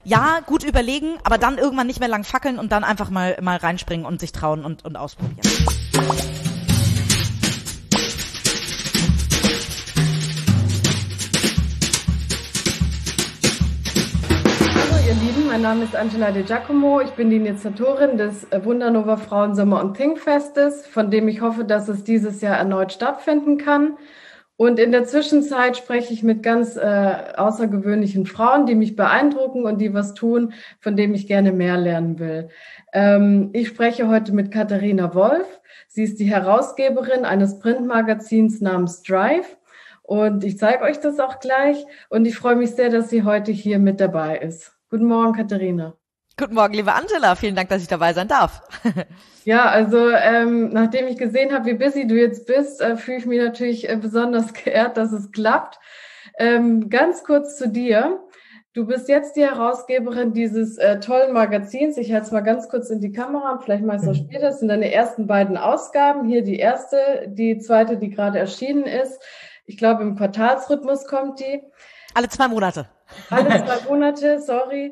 ja, gut überlegen, aber dann irgendwann nicht mehr lang fackeln und dann einfach mal reinspringen und sich trauen und ausprobieren. Ihr Lieben, mein Name ist Angela De Giacomo. Ich bin die Initiatorin des Wundernova Frauen Sommer- und Thinkfestes, von dem ich hoffe, dass es dieses Jahr erneut stattfinden kann. Und in der Zwischenzeit spreche ich mit ganz außergewöhnlichen Frauen, die mich beeindrucken und die was tun, von dem ich gerne mehr lernen will. Ich spreche heute mit Katharina Wolf. Sie ist die Herausgeberin eines Printmagazins namens Drive. Und ich zeige euch das auch gleich. Und ich freue mich sehr, dass sie heute hier mit dabei ist. Guten Morgen, Katharina. Guten Morgen, liebe Angela. Vielen Dank, dass ich dabei sein darf. Ja, also nachdem ich gesehen habe, wie busy du jetzt bist, fühle ich mich natürlich besonders geehrt, dass es klappt. Ganz kurz zu dir. Du bist jetzt die Herausgeberin dieses tollen Magazins. Ich halte es mal ganz kurz in die Kamera, vielleicht mal so später. Das sind deine ersten beiden Ausgaben. Hier die erste, die zweite, die gerade erschienen ist. Ich glaube, im Quartalsrhythmus kommt die. Alle 2 Monate. Alle 2 Monate, sorry.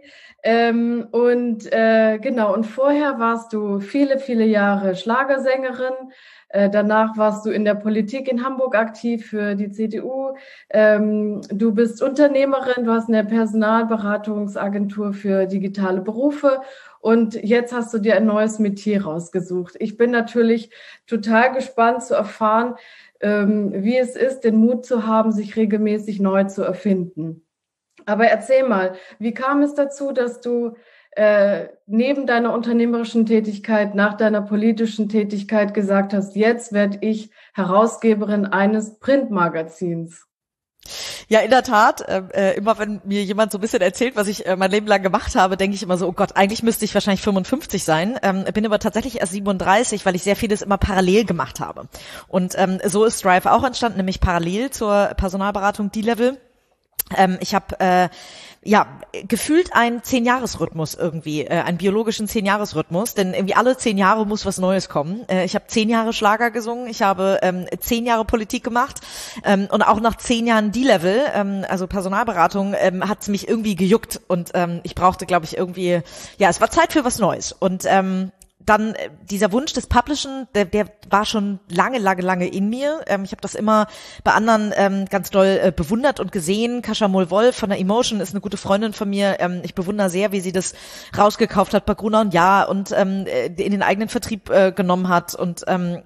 Genau, und vorher warst du viele, viele Jahre Schlagersängerin. Danach warst du in der Politik in Hamburg aktiv für die CDU. Du bist Unternehmerin, du hast eine Personalberatungsagentur für digitale Berufe und jetzt hast du dir ein neues Metier rausgesucht. Ich bin natürlich total gespannt zu erfahren, wie es ist, den Mut zu haben, sich regelmäßig neu zu erfinden. Aber erzähl mal, wie kam es dazu, dass du neben deiner unternehmerischen Tätigkeit, nach deiner politischen Tätigkeit gesagt hast, jetzt werde ich Herausgeberin eines Printmagazins? Ja, in der Tat, immer wenn mir jemand so ein bisschen erzählt, was ich mein Leben lang gemacht habe, denke ich immer so, oh Gott, eigentlich müsste ich wahrscheinlich 55 sein. Bin aber tatsächlich erst 37, weil ich sehr vieles immer parallel gemacht habe. Und so ist Strive auch entstanden, nämlich parallel zur Personalberatung D-Level. Ich habe gefühlt einen 10-Jahres-Rhythmus irgendwie, einen biologischen 10-Jahres-Rhythmus, denn irgendwie alle 10 Jahre muss was Neues kommen. Ich habe 10 Jahre Schlager gesungen, ich habe 10 Jahre Politik gemacht und auch nach 10 Jahren D-Level, also Personalberatung, hat es mich irgendwie gejuckt und ich brauchte, glaube ich, irgendwie, ja, es war Zeit für was Neues und dann dieser Wunsch des Publishen, der war schon lange in mir. Ich habe das immer bei anderen ganz doll bewundert und gesehen. Kasia Moll-Wolf von der Emotion ist eine gute Freundin von mir. Ich bewundere sehr, wie sie das rausgekauft hat bei Gruner & Jahr und in den eigenen Vertrieb genommen hat und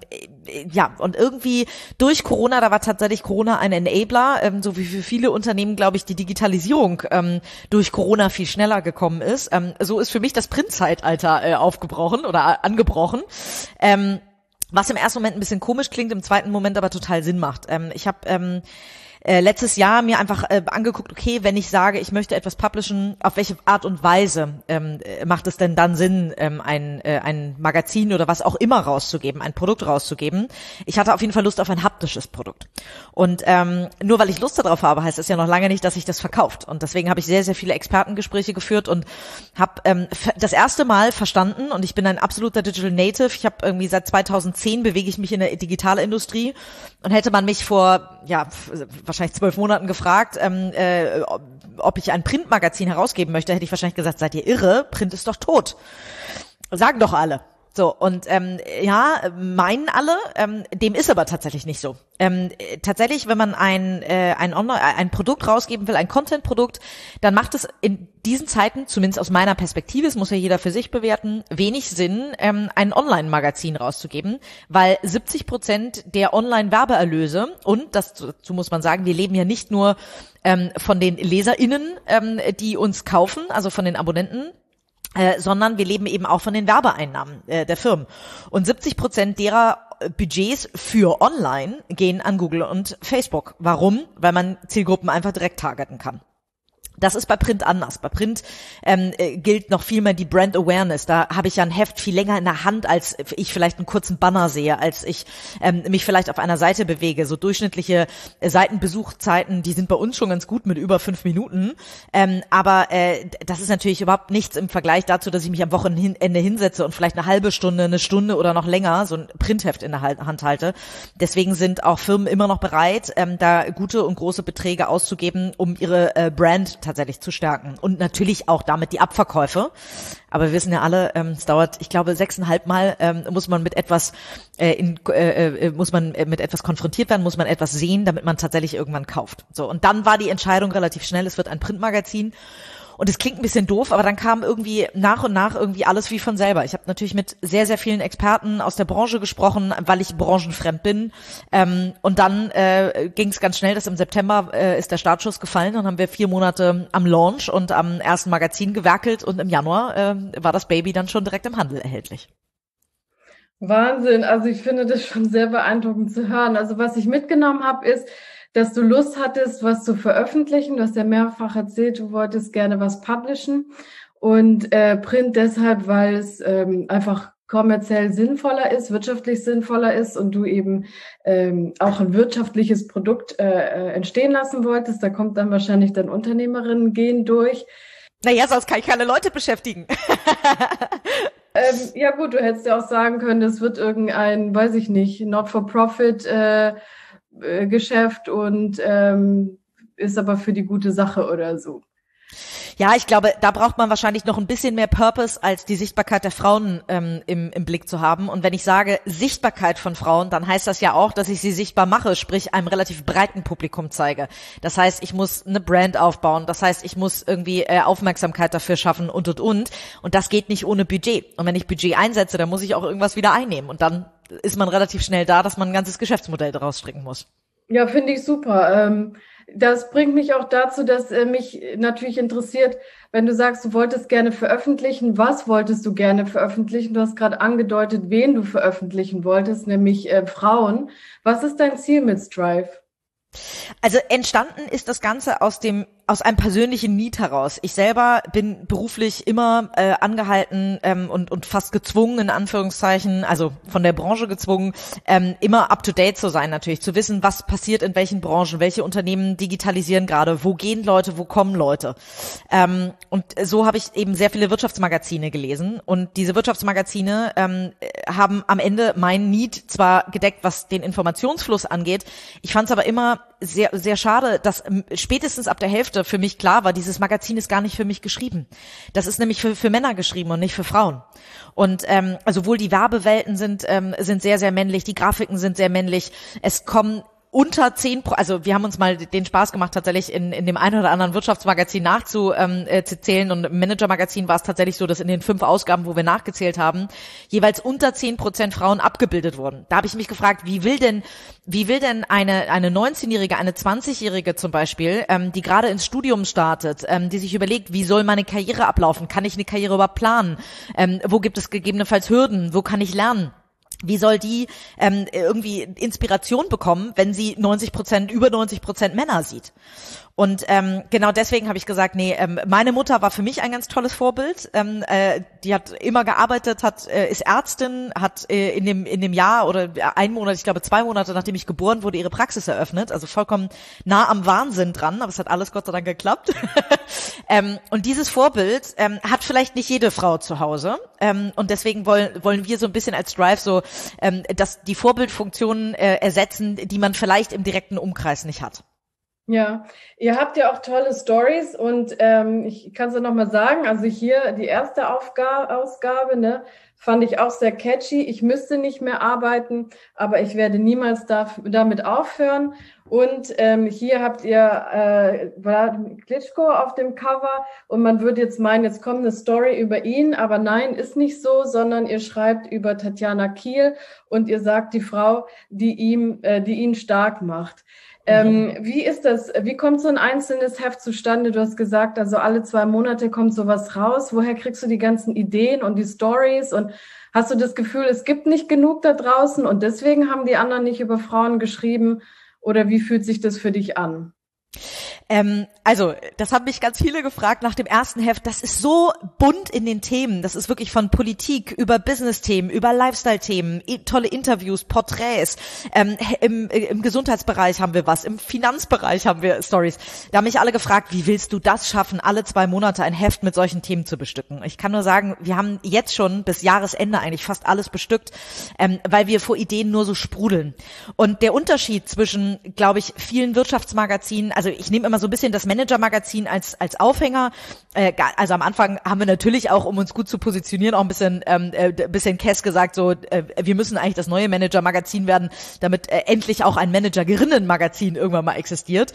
und irgendwie durch Corona, da war tatsächlich Corona ein Enabler, so wie für viele Unternehmen, glaube ich, die Digitalisierung durch Corona viel schneller gekommen ist. So ist für mich das Printzeitalter aufgebrochen oder angebrochen. Was im ersten Moment ein bisschen komisch klingt, im zweiten Moment aber total Sinn macht. Ich habe letztes Jahr mir einfach angeguckt, okay, wenn ich sage, ich möchte etwas publishen, auf welche Art und Weise macht es denn dann Sinn, ein Magazin oder was auch immer rauszugeben, ein Produkt rauszugeben. Ich hatte auf jeden Fall Lust auf ein haptisches Produkt. Und nur weil ich Lust darauf habe, heißt es ja noch lange nicht, dass sich das verkauft. Und deswegen habe ich sehr, sehr viele Expertengespräche geführt und habe das erste Mal verstanden, und ich bin ein absoluter Digital Native, ich habe irgendwie seit 2010 bewege ich mich in der Digitalindustrie, und hätte man mich vor, wahrscheinlich 12 Monaten gefragt, ob ich ein Printmagazin herausgeben möchte, hätte ich wahrscheinlich gesagt, seid ihr irre? Print ist doch tot. Sagen doch alle. So, und meinen alle, dem ist aber tatsächlich nicht so. Tatsächlich, wenn man ein Produkt rausgeben will, ein Content-Produkt, dann macht es in diesen Zeiten, zumindest aus meiner Perspektive, es muss ja jeder für sich bewerten, wenig Sinn, ein Online-Magazin rauszugeben, weil 70% der Online-Werbeerlöse, und dazu muss man sagen, wir leben ja nicht nur von den LeserInnen, die uns kaufen, also von den Abonnenten, sondern wir leben eben auch von den Werbeeinnahmen der Firmen. Und 70% derer Budgets für Online gehen an Google und Facebook. Warum? Weil man Zielgruppen einfach direkt targeten kann. Das ist bei Print anders. Bei Print gilt noch viel mehr die Brand Awareness. Da habe ich ja ein Heft viel länger in der Hand, als ich vielleicht einen kurzen Banner sehe, als ich mich vielleicht auf einer Seite bewege. So durchschnittliche Seitenbesuchzeiten, die sind bei uns schon ganz gut mit über 5 Minuten. Aber das ist natürlich überhaupt nichts im Vergleich dazu, dass ich mich am Wochenende hinsetze und vielleicht eine Stunde oder noch länger so ein Printheft in der Hand halte. Deswegen sind auch Firmen immer noch bereit, da gute und große Beträge auszugeben, um ihre Brand tatsächlich zu stärken und natürlich auch damit die Abverkäufe. Aber wir wissen ja alle, es dauert, ich glaube, 6,5 Mal muss man mit etwas mit etwas konfrontiert werden, muss man etwas sehen, damit man tatsächlich irgendwann kauft. So, und dann war die Entscheidung relativ schnell, es wird ein Printmagazin. Und es klingt ein bisschen doof, aber dann kam irgendwie nach und nach irgendwie alles wie von selber. Ich habe natürlich mit sehr, sehr vielen Experten aus der Branche gesprochen, weil ich branchenfremd bin. Und dann ging es ganz schnell, dass im September ist der Startschuss gefallen. Dann haben wir 4 Monate am Launch und am ersten Magazin gewerkelt und im Januar war das Baby dann schon direkt im Handel erhältlich. Wahnsinn, also ich finde das schon sehr beeindruckend zu hören. Also was ich mitgenommen habe, ist, dass du Lust hattest, was zu veröffentlichen. Du hast ja mehrfach erzählt, du wolltest gerne was publishen und Print deshalb, weil es einfach kommerziell sinnvoller ist, wirtschaftlich sinnvoller ist und du eben auch ein wirtschaftliches Produkt entstehen lassen wolltest. Da kommt dann wahrscheinlich dein Unternehmerinnen-Gen durch. Naja, sonst kann ich keine Leute beschäftigen. Ja gut, du hättest ja auch sagen können, das wird irgendein, weiß ich nicht, Not-for-Profit Geschäft und ist aber für die gute Sache oder so. Ja, ich glaube, da braucht man wahrscheinlich noch ein bisschen mehr Purpose, als die Sichtbarkeit der Frauen im Blick zu haben. Und wenn ich sage Sichtbarkeit von Frauen, dann heißt das ja auch, dass ich sie sichtbar mache, sprich einem relativ breiten Publikum zeige. Das heißt, ich muss eine Brand aufbauen. Das heißt, ich muss irgendwie Aufmerksamkeit dafür schaffen und. Und das geht nicht ohne Budget. Und wenn ich Budget einsetze, dann muss ich auch irgendwas wieder einnehmen. Und dann ist man relativ schnell da, dass man ein ganzes Geschäftsmodell daraus stricken muss. Ja, finde ich super. Das bringt mich auch dazu, dass mich natürlich interessiert, wenn du sagst, du wolltest gerne veröffentlichen, was wolltest du gerne veröffentlichen? Du hast gerade angedeutet, wen du veröffentlichen wolltest, nämlich Frauen. Was ist dein Ziel mit Strive? Also entstanden ist das Ganze aus einem persönlichen Need heraus. Ich selber bin beruflich immer angehalten und fast gezwungen, in Anführungszeichen, also von der Branche gezwungen, immer up-to-date zu sein natürlich, zu wissen, was passiert in welchen Branchen, welche Unternehmen digitalisieren gerade, wo gehen Leute, wo kommen Leute. Und so habe ich eben sehr viele Wirtschaftsmagazine gelesen und diese Wirtschaftsmagazine haben am Ende meinen Need zwar gedeckt, was den Informationsfluss angeht, ich fand es aber immer sehr, sehr schade, dass spätestens ab der Hälfte für mich klar war, dieses Magazin ist gar nicht für mich geschrieben. Das ist nämlich für Männer geschrieben und nicht für Frauen. Und also sowohl die Werbewelten sind sehr, sehr männlich, die Grafiken sind sehr männlich. Es kommen unter 10, also wir haben uns mal den Spaß gemacht, tatsächlich in dem einen oder anderen Wirtschaftsmagazin nachzuzählen und im Managermagazin war es tatsächlich so, dass in den 5 Ausgaben, wo wir nachgezählt haben, jeweils unter 10% Frauen abgebildet wurden. Da habe ich mich gefragt, wie will denn eine 19-Jährige, eine 20-Jährige zum Beispiel, die gerade ins Studium startet, die sich überlegt, wie soll meine Karriere ablaufen? Kann ich eine Karriere überhaupt planen? Wo gibt es gegebenenfalls Hürden? Wo kann ich lernen? Wie soll die irgendwie Inspiration bekommen, wenn sie über 90% Männer sieht? Und genau deswegen habe ich gesagt, nee, meine Mutter war für mich ein ganz tolles Vorbild. Die hat immer gearbeitet, ist Ärztin, hat in dem Jahr oder einen Monat, ich glaube 2 Monate, nachdem ich geboren wurde, ihre Praxis eröffnet. Also vollkommen nah am Wahnsinn dran, aber es hat alles Gott sei Dank geklappt. Und dieses Vorbild hat vielleicht nicht jede Frau zu Hause. Und deswegen wollen wir so ein bisschen als Strive so, dass die Vorbildfunktionen ersetzen, die man vielleicht im direkten Umkreis nicht hat. Ja, ihr habt ja auch tolle Stories und ich kann es ja nochmal sagen, also hier die erste Ausgabe, ne, fand ich auch sehr catchy. Ich müsste nicht mehr arbeiten, aber ich werde niemals damit aufhören. Und hier habt ihr Wladimir Klitschko auf dem Cover und man würde jetzt meinen, jetzt kommt eine Story über ihn, aber nein, ist nicht so, sondern ihr schreibt über Tatjana Kiel und ihr sagt die Frau, die ihn stark macht. Wie ist das? Wie kommt so ein einzelnes Heft zustande? Du hast gesagt, also alle 2 Monate kommt sowas raus. Woher kriegst du die ganzen Ideen und die Stories? Und hast du das Gefühl, es gibt nicht genug da draußen und deswegen haben die anderen nicht über Frauen geschrieben? Oder wie fühlt sich das für dich an? Also, das haben mich ganz viele gefragt nach dem ersten Heft. Das ist so bunt in den Themen. Das ist wirklich von Politik über Business-Themen, über Lifestyle-Themen, tolle Interviews, Porträts. Im Gesundheitsbereich haben wir was, im Finanzbereich haben wir Stories. Da haben mich alle gefragt, wie willst du das schaffen, alle 2 Monate ein Heft mit solchen Themen zu bestücken? Ich kann nur sagen, wir haben jetzt schon bis Jahresende eigentlich fast alles bestückt, weil wir vor Ideen nur so sprudeln. Und der Unterschied zwischen, glaube ich, vielen Wirtschaftsmagazinen, also ich nehme immer so ein bisschen das Manager-Magazin als Aufhänger. Also am Anfang haben wir natürlich auch, um uns gut zu positionieren, auch ein bisschen Kess gesagt, so wir müssen eigentlich das neue Manager-Magazin werden, damit endlich auch ein Managerinnen-Magazin irgendwann mal existiert.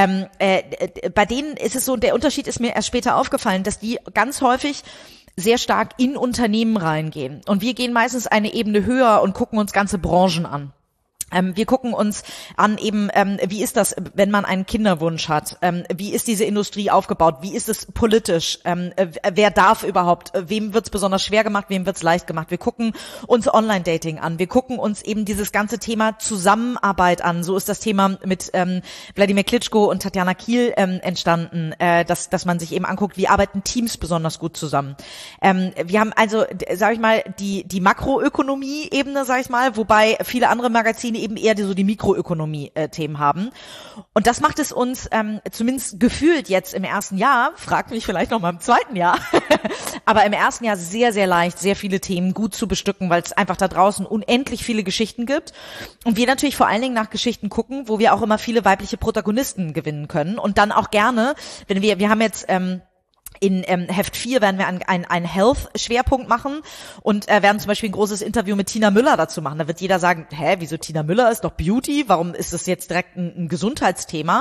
Bei denen ist es so, der Unterschied ist mir erst später aufgefallen, dass die ganz häufig sehr stark in Unternehmen reingehen. Und wir gehen meistens eine Ebene höher und gucken uns ganze Branchen an. Wir gucken uns an eben, wie ist das, wenn man einen Kinderwunsch hat? Wie ist diese Industrie aufgebaut? Wie ist es politisch? Wer darf überhaupt? Wem wird's besonders schwer gemacht? Wem wird's leicht gemacht? Wir gucken uns Online-Dating an. Wir gucken uns eben dieses ganze Thema Zusammenarbeit an. So ist das Thema mit Wladimir Klitschko und Tatjana Kiel entstanden, dass man sich eben anguckt, wie arbeiten Teams besonders gut zusammen. Wir haben also, sage ich mal, die Makroökonomie-Ebene, sage ich mal, wobei viele andere Magazine eben eher die Mikroökonomie-Themen haben. Und das macht es uns zumindest gefühlt jetzt im ersten Jahr, fragt mich vielleicht noch mal im zweiten Jahr, aber im ersten Jahr sehr, sehr leicht, sehr viele Themen gut zu bestücken, weil es einfach da draußen unendlich viele Geschichten gibt. Und wir natürlich vor allen Dingen nach Geschichten gucken, wo wir auch immer viele weibliche Protagonisten gewinnen können. Und dann auch gerne, wenn wir haben jetzt in Heft 4 werden wir einen Health-Schwerpunkt machen und werden zum Beispiel ein großes Interview mit Tina Müller dazu machen. Da wird jeder sagen, wieso Tina Müller ist doch Beauty? Warum ist das jetzt direkt ein Gesundheitsthema?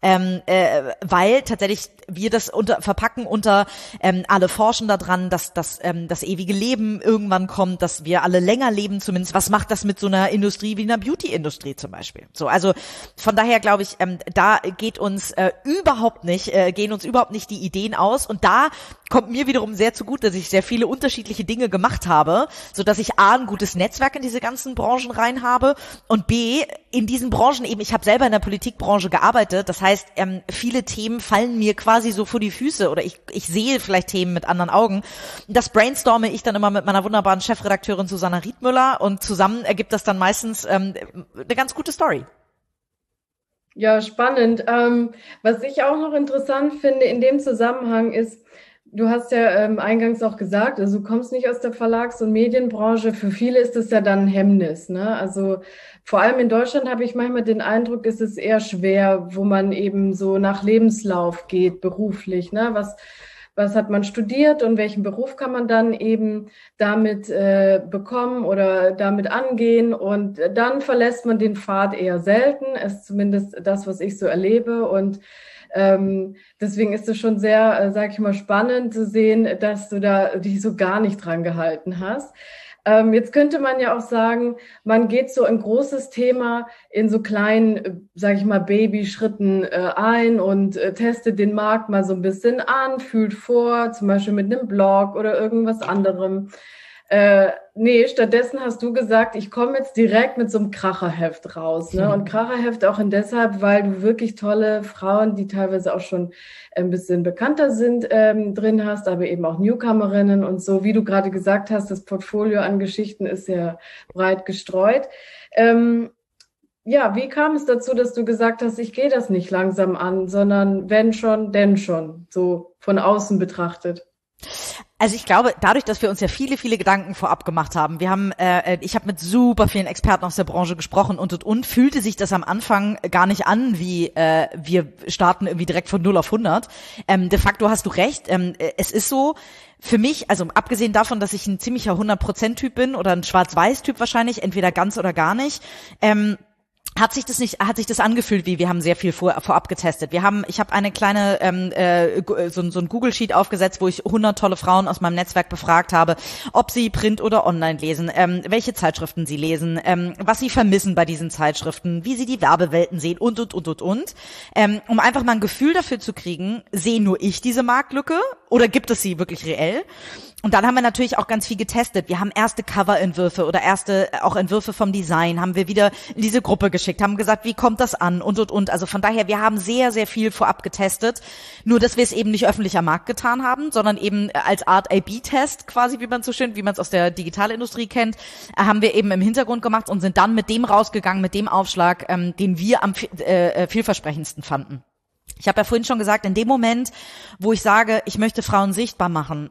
Weil tatsächlich wir das verpacken unter alle forschen daran, dass das ewige Leben irgendwann kommt, dass wir alle länger leben zumindest. Was macht das mit so einer Industrie wie einer Beauty-Industrie zum Beispiel? So, also von daher glaube ich, da gehen uns überhaupt nicht die Ideen aus. Und da kommt mir wiederum sehr zugute, dass ich sehr viele unterschiedliche Dinge gemacht habe, so dass ich A, ein gutes Netzwerk in diese ganzen Branchen rein habe und B, in diesen Branchen eben, ich habe selber in der Politikbranche gearbeitet, das heißt, viele Themen fallen mir quasi so vor die Füße oder ich sehe vielleicht Themen mit anderen Augen. Das brainstorme ich dann immer mit meiner wunderbaren Chefredakteurin Susanna Riedmüller und zusammen ergibt das dann meistens eine ganz gute Story. Ja, spannend. Was ich auch noch interessant finde in dem Zusammenhang ist, du hast ja eingangs auch gesagt, also du kommst nicht aus der Verlags- und Medienbranche. Für viele ist das ja dann ein Hemmnis, ne? Also vor allem in Deutschland habe ich manchmal den Eindruck, ist es eher schwer, wo man eben so nach Lebenslauf geht, beruflich, ne? Was hat man studiert und welchen Beruf kann man dann eben damit bekommen oder damit angehen? Und dann verlässt man den Pfad eher selten, ist zumindest das, was ich so erlebe. Und deswegen ist es schon sehr, sag ich mal, spannend zu sehen, dass du da dich so gar nicht dran gehalten hast. Jetzt könnte man ja auch sagen, man geht so ein großes Thema in so kleinen, sage ich mal, Babyschritten ein und testet den Markt mal so ein bisschen an, fühlt vor, zum Beispiel mit einem Blog oder irgendwas anderem. Nee, stattdessen hast du gesagt, ich komme jetzt direkt mit so einem Kracherheft raus, ne? Und Kracherheft auch deshalb, weil du wirklich tolle Frauen, die teilweise auch schon ein bisschen bekannter sind, drin hast, aber eben auch Newcomerinnen und so, wie du gerade gesagt hast, das Portfolio an Geschichten ist sehr breit gestreut. Ja, wie kam es dazu, dass du gesagt hast, ich gehe das nicht langsam an, sondern wenn schon, denn schon, so von außen betrachtet? Also ich glaube, dadurch, dass wir uns ja viele, viele Gedanken vorab gemacht haben, ich habe mit super vielen Experten aus der Branche gesprochen und fühlte sich das am Anfang gar nicht an, wie wir starten irgendwie direkt von 0 auf 100. De facto hast du recht, es ist so, für mich, also abgesehen davon, dass ich ein ziemlicher 100%-Typ bin oder ein Schwarz-Weiß-Typ wahrscheinlich, entweder ganz oder gar nicht, hat sich das angefühlt, wie wir haben sehr viel vorab getestet. Ich habe eine kleine so ein Google Sheet aufgesetzt, wo ich 100 tolle Frauen aus meinem Netzwerk befragt habe, ob sie Print oder Online lesen, welche Zeitschriften sie lesen, was sie vermissen bei diesen Zeitschriften, wie sie die Werbewelten sehen und um einfach mal ein Gefühl dafür zu kriegen, sehe nur ich diese Marktlücke oder gibt es sie wirklich reell? Und dann haben wir natürlich auch ganz viel getestet. Wir haben erste Coverentwürfe oder auch Entwürfe vom Design haben wir wieder in diese Gruppe geschickt, haben gesagt, wie kommt das an und. Also von daher, wir haben sehr, sehr viel vorab getestet. Nur, dass wir es eben nicht öffentlich am Markt getan haben, sondern eben als Art A/B-Test quasi, wie man es aus der Digitalindustrie kennt, haben wir eben im Hintergrund gemacht und sind dann mit dem rausgegangen, mit dem Aufschlag, den wir am vielversprechendsten fanden. Ich habe ja vorhin schon gesagt, in dem Moment, wo ich sage, ich möchte Frauen sichtbar machen,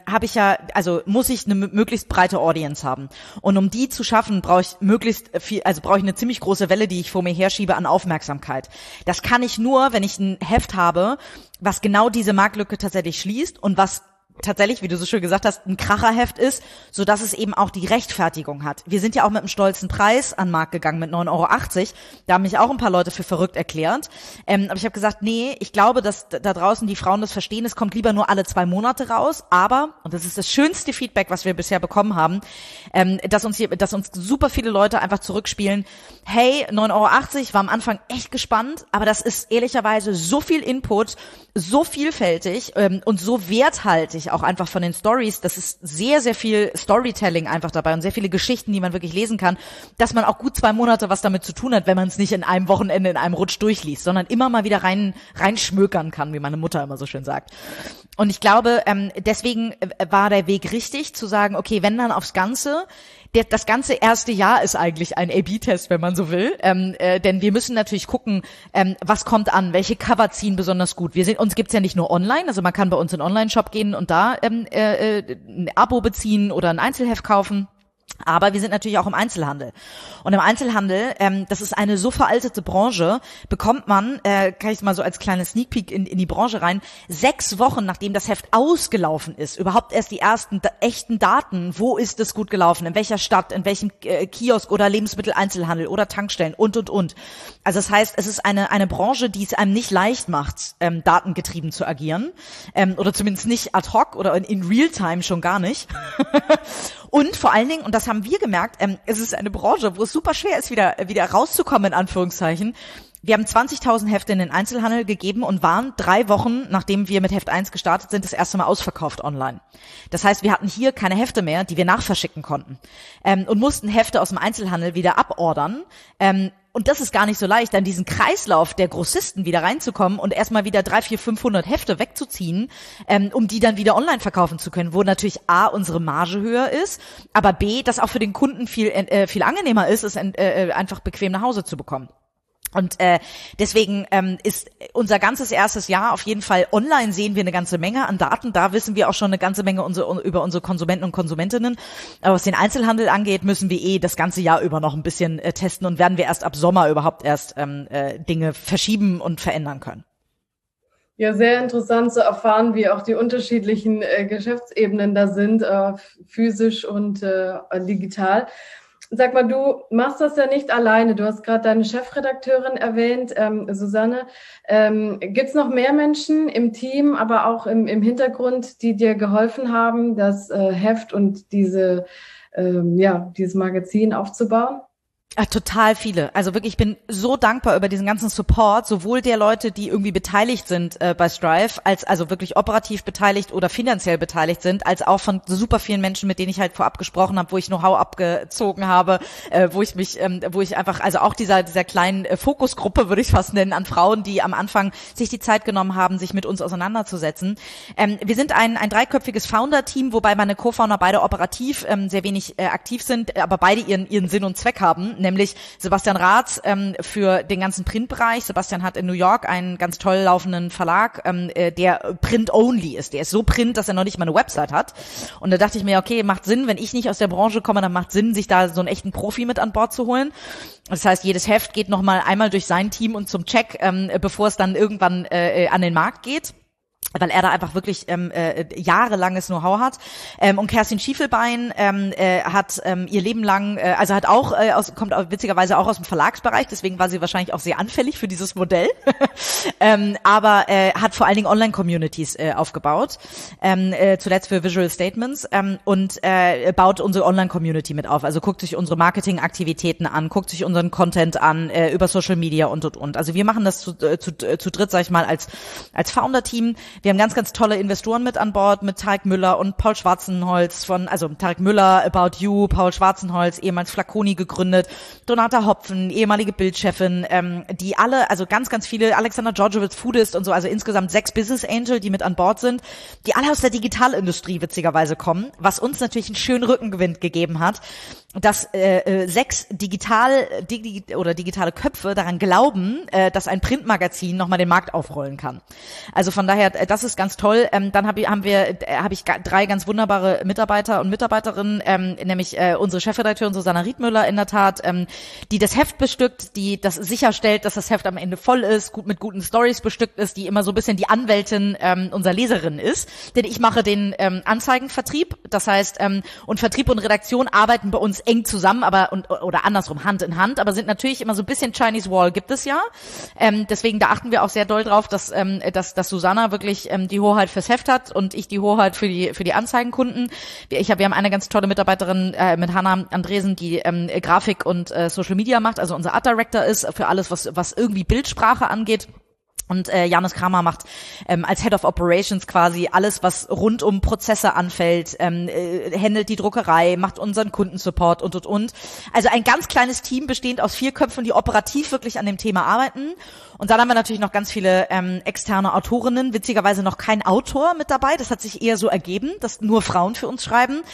muss ich eine möglichst breite Audience haben. Und um die zu schaffen, brauche ich brauche ich eine ziemlich große Welle, die ich vor mir herschiebe an Aufmerksamkeit. Das kann ich nur, wenn ich ein Heft habe, was genau diese Marktlücke tatsächlich schließt und was tatsächlich, wie du so schön gesagt hast, ein Kracherheft ist, so dass es eben auch die Rechtfertigung hat. Wir sind ja auch mit einem stolzen Preis an den Markt gegangen mit 9,80 €. Da haben mich auch ein paar Leute für verrückt erklärt. Aber ich habe gesagt, nee, ich glaube, dass da draußen die Frauen das verstehen, es kommt lieber nur alle 2 Monate raus. Aber, und das ist das schönste Feedback, was wir bisher bekommen haben, dass uns super viele Leute einfach zurückspielen, hey, 9,80 € war am Anfang echt gespannt, aber das ist ehrlicherweise so viel Input, so vielfältig und so werthaltig auch einfach von den Stories. Das ist sehr, sehr viel Storytelling einfach dabei und sehr viele Geschichten, die man wirklich lesen kann, dass man auch gut 2 Monate was damit zu tun hat, wenn man es nicht in einem Wochenende in einem Rutsch durchliest, sondern immer mal wieder reinschmökern kann, wie meine Mutter immer so schön sagt. Und ich glaube, deswegen war der Weg richtig, zu sagen, okay, wenn dann aufs Ganze. Das ganze erste Jahr ist eigentlich ein A/B-Test, wenn man so will, denn wir müssen natürlich gucken, was kommt an, welche Cover ziehen besonders gut. Uns gibt's ja nicht nur online, also man kann bei uns in den Online-Shop gehen und da ein Abo beziehen oder ein Einzelheft kaufen. Aber wir sind natürlich auch im Einzelhandel. Und im Einzelhandel, das ist eine so veraltete Branche, bekommt man, kann ich mal so als kleines Sneak Peek in die Branche rein, 6 Wochen, nachdem das Heft ausgelaufen ist, überhaupt erst die ersten echten Daten, wo ist es gut gelaufen, in welcher Stadt, in welchem Kiosk oder Lebensmitteleinzelhandel oder Tankstellen und. Also das heißt, es ist eine Branche, die es einem nicht leicht macht, datengetrieben zu agieren, oder zumindest nicht ad hoc oder in Realtime schon gar nicht. Und vor allen Dingen, und das haben wir gemerkt, es ist eine Branche, wo es super schwer ist, wieder rauszukommen, in Anführungszeichen. Wir haben 20.000 Hefte in den Einzelhandel gegeben und waren 3 Wochen, nachdem wir mit Heft 1 gestartet sind, das erste Mal ausverkauft online. Das heißt, wir hatten hier keine Hefte mehr, die wir nachverschicken konnten, und mussten Hefte aus dem Einzelhandel wieder abordern. Und das ist gar nicht so leicht, dann diesen Kreislauf der Grossisten wieder reinzukommen und erstmal wieder 300, 400, 500 Hefte wegzuziehen, um die dann wieder online verkaufen zu können, wo natürlich A, unsere Marge höher ist, aber B, das auch für den Kunden viel angenehmer ist, es einfach bequem nach Hause zu bekommen. Und deswegen ist unser ganzes erstes Jahr auf jeden Fall online, sehen wir eine ganze Menge an Daten. Da wissen wir auch schon eine ganze Menge über unsere Konsumenten und Konsumentinnen. Aber was den Einzelhandel angeht, müssen wir das ganze Jahr über noch ein bisschen testen und werden wir erst ab Sommer überhaupt erst Dinge verschieben und verändern können. Ja, sehr interessant zu erfahren, wie auch die unterschiedlichen Geschäftsebenen da sind, physisch und digital. Sag mal, du machst das ja nicht alleine. Du hast gerade deine Chefredakteurin erwähnt, Susanne. Gibt's noch mehr Menschen im Team, aber auch im Hintergrund, die dir geholfen haben, das Heft und dieses Magazin aufzubauen? Ja, total viele. Also wirklich, ich bin so dankbar über diesen ganzen Support, sowohl der Leute, die irgendwie beteiligt sind bei Strive, also wirklich operativ beteiligt oder finanziell beteiligt sind, als auch von super vielen Menschen, mit denen ich halt vorab gesprochen habe, wo ich Know-how abgezogen habe, wo ich einfach, also auch dieser kleinen Fokusgruppe, würde ich fast nennen, an Frauen, die am Anfang sich die Zeit genommen haben, sich mit uns auseinanderzusetzen. Wir sind ein 3-köpfiges Founder-Team, wobei meine Co-Founder beide operativ sehr wenig aktiv sind, aber beide ihren Sinn und Zweck haben. Nämlich Sebastian Raths für den ganzen Printbereich. Sebastian hat in New York einen ganz toll laufenden Verlag, der Print-only ist. Der ist so Print, dass er noch nicht mal eine Website hat. Und da dachte ich mir, okay, macht Sinn, wenn ich nicht aus der Branche komme, dann macht Sinn, sich da so einen echten Profi mit an Bord zu holen. Das heißt, jedes Heft geht einmal durch sein Team und zum Check, bevor es dann irgendwann an den Markt geht, weil er da einfach wirklich jahrelanges Know-how hat. Und Kerstin Schiefelbein hat ihr Leben lang, kommt witzigerweise auch aus dem Verlagsbereich, deswegen war sie wahrscheinlich auch sehr anfällig für dieses Modell, aber hat vor allen Dingen Online-Communities aufgebaut, zuletzt für Visual Statements, und baut unsere Online-Community mit auf. Also guckt sich unsere Marketingaktivitäten an, guckt sich unseren Content an, über Social Media und. Also wir machen das zu dritt, sag ich mal, als Founder-Team. Wir haben ganz, ganz tolle Investoren mit an Bord, mit Tarek Müller und Paul Schwarzenholz also Tarek Müller, About You, Paul Schwarzenholz, ehemals Flaconi gegründet, Donata Hopfen, ehemalige Bildchefin, die alle, also ganz, ganz viele, Alexander Georgievitz, Foodist und so, also insgesamt 6 Business Angel, die mit an Bord sind, die alle aus der Digitalindustrie witzigerweise kommen, was uns natürlich einen schönen Rückenwind gegeben hat, dass 6 digitale Köpfe daran glauben, dass ein Printmagazin nochmal den Markt aufrollen kann. Also von daher, das ist ganz toll. Dann habe ich 3 ganz wunderbare Mitarbeiter und Mitarbeiterinnen, nämlich unsere Chefredakteurin Susanna Riedmüller in der Tat, die das Heft bestückt, die das sicherstellt, dass das Heft am Ende voll ist, mit guten Stories bestückt ist, die immer so ein bisschen die Anwältin unserer Leserin ist. Denn ich mache den Anzeigenvertrieb, das heißt, und Vertrieb und Redaktion arbeiten bei uns eng zusammen, oder andersrum, Hand in Hand, aber sind natürlich immer so ein bisschen Chinese Wall gibt es ja. Deswegen, da achten wir auch sehr doll drauf, dass Susanna wirklich die Hoheit fürs Heft hat und ich die Hoheit für die Anzeigenkunden. Wir haben eine ganz tolle Mitarbeiterin mit Hannah Andresen, die Grafik und Social Media macht, also unser Art Director ist für alles, was irgendwie Bildsprache angeht. Und Janis Kramer macht als Head of Operations quasi alles, was rund um Prozesse anfällt, handelt die Druckerei, macht unseren Kundensupport und. Also ein ganz kleines Team bestehend aus 4 Köpfen, die operativ wirklich an dem Thema arbeiten. Und dann haben wir natürlich noch ganz viele externe Autorinnen, witzigerweise noch kein Autor mit dabei. Das hat sich eher so ergeben, dass nur Frauen für uns schreiben.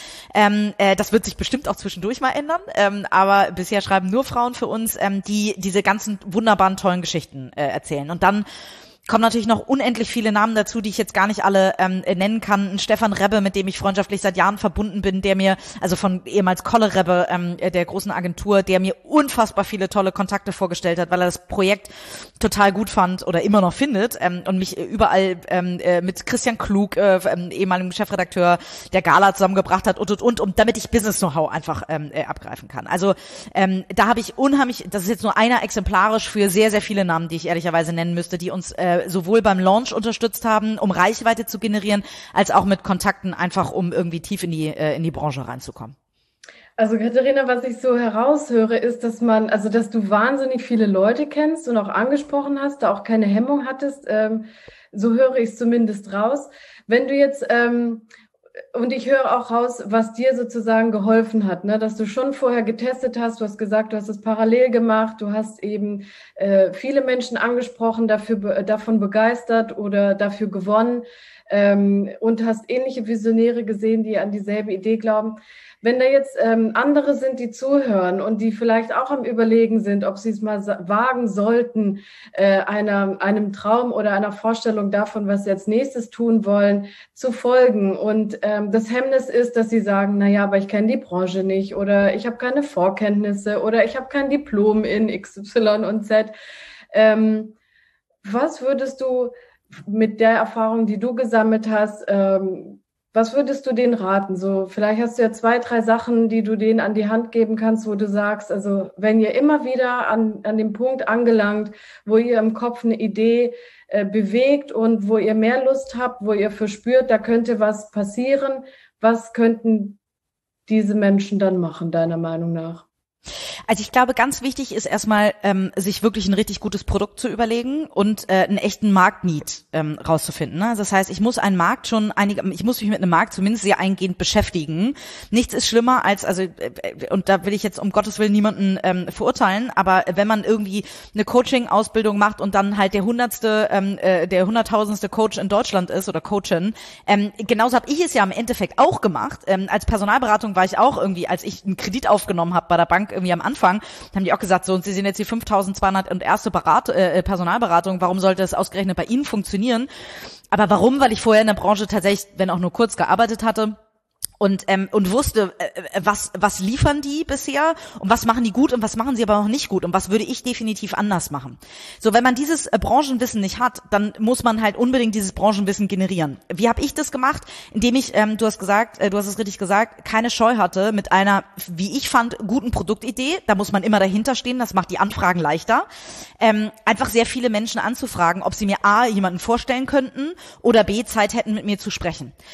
Das wird sich bestimmt auch zwischendurch mal ändern, aber bisher schreiben nur Frauen für uns, die diese ganzen wunderbaren, tollen Geschichten erzählen. Und dann kommen natürlich noch unendlich viele Namen dazu, die ich jetzt gar nicht alle nennen kann. Ein Stefan Rebbe, mit dem ich freundschaftlich seit Jahren verbunden bin, der mir, also von ehemals Kolle Rebbe, der großen Agentur, der mir unfassbar viele tolle Kontakte vorgestellt hat, weil er das Projekt total gut fand oder immer noch findet und mich überall mit Christian Klug, ehemaligem Chefredakteur der Gala, zusammengebracht hat und damit ich Business-Know-how einfach abgreifen kann. Also da habe ich unheimlich, das ist jetzt nur einer exemplarisch für sehr, sehr viele Namen, die ich ehrlicherweise nennen müsste, die uns sowohl beim Launch unterstützt haben, um Reichweite zu generieren, als auch mit Kontakten einfach, um irgendwie tief in die Branche reinzukommen. Also Katharina, was ich so heraushöre, ist, dass du wahnsinnig viele Leute kennst und auch angesprochen hast, da auch keine Hemmung hattest, so höre ich es zumindest raus. Wenn du jetzt, und ich höre auch raus, was dir sozusagen geholfen hat, ne? Dass du schon vorher getestet hast, du hast gesagt, du hast es parallel gemacht, du hast eben viele Menschen angesprochen, davon begeistert oder dafür gewonnen und hast ähnliche Visionäre gesehen, die an dieselbe Idee glauben. Wenn da jetzt andere sind, die zuhören und die vielleicht auch am Überlegen sind, ob sie es mal wagen sollten, einem Traum oder einer Vorstellung davon, was sie als nächstes tun wollen, zu folgen. Und das Hemmnis ist, dass sie sagen, naja, aber ich kenne die Branche nicht oder ich habe keine Vorkenntnisse oder ich habe kein Diplom in XY und Z. Was würdest du mit der Erfahrung, die du gesammelt hast, was würdest du denen raten? So, vielleicht hast du ja 2, 3 Sachen, die du denen an die Hand geben kannst, wo du sagst, also wenn ihr immer wieder an dem Punkt angelangt, wo ihr im Kopf eine Idee bewegt und wo ihr mehr Lust habt, wo ihr verspürt, da könnte was passieren, was könnten diese Menschen dann machen, deiner Meinung nach? Also ich glaube, ganz wichtig ist erstmal, sich wirklich ein richtig gutes Produkt zu überlegen und einen echten Marktneed rauszufinden. Ne? Also das heißt, ich muss mich mit einem Markt zumindest sehr eingehend beschäftigen. Nichts ist schlimmer als, und da will ich jetzt um Gottes Willen niemanden verurteilen, aber wenn man irgendwie eine Coaching-Ausbildung macht und dann halt der 100.000. Coach in Deutschland ist oder Coachin, genauso habe ich es ja im Endeffekt auch gemacht. Als Personalberatung war ich auch irgendwie, als ich einen Kredit aufgenommen habe bei der Bank irgendwie am Anfang, haben die auch gesagt, so, und Sie sind jetzt die 5.200 und erste Personalberatung, warum sollte es ausgerechnet bei Ihnen funktionieren? Aber warum? Weil ich vorher in der Branche tatsächlich, wenn auch nur kurz, gearbeitet hatte und wusste, was liefern die bisher und was machen die gut und was machen sie aber noch nicht gut und was würde ich definitiv anders machen. So, wenn man dieses Branchenwissen nicht hat, dann muss man halt unbedingt dieses Branchenwissen generieren. Wie habe ich das gemacht? Indem ich, du hast es richtig gesagt, keine Scheu hatte mit einer, wie ich fand, guten Produktidee. Da muss man immer dahinter stehen, das macht die Anfragen leichter. Einfach sehr viele Menschen anzufragen, ob sie mir A, jemanden vorstellen könnten oder B, Zeit hätten, mit mir zu sprechen.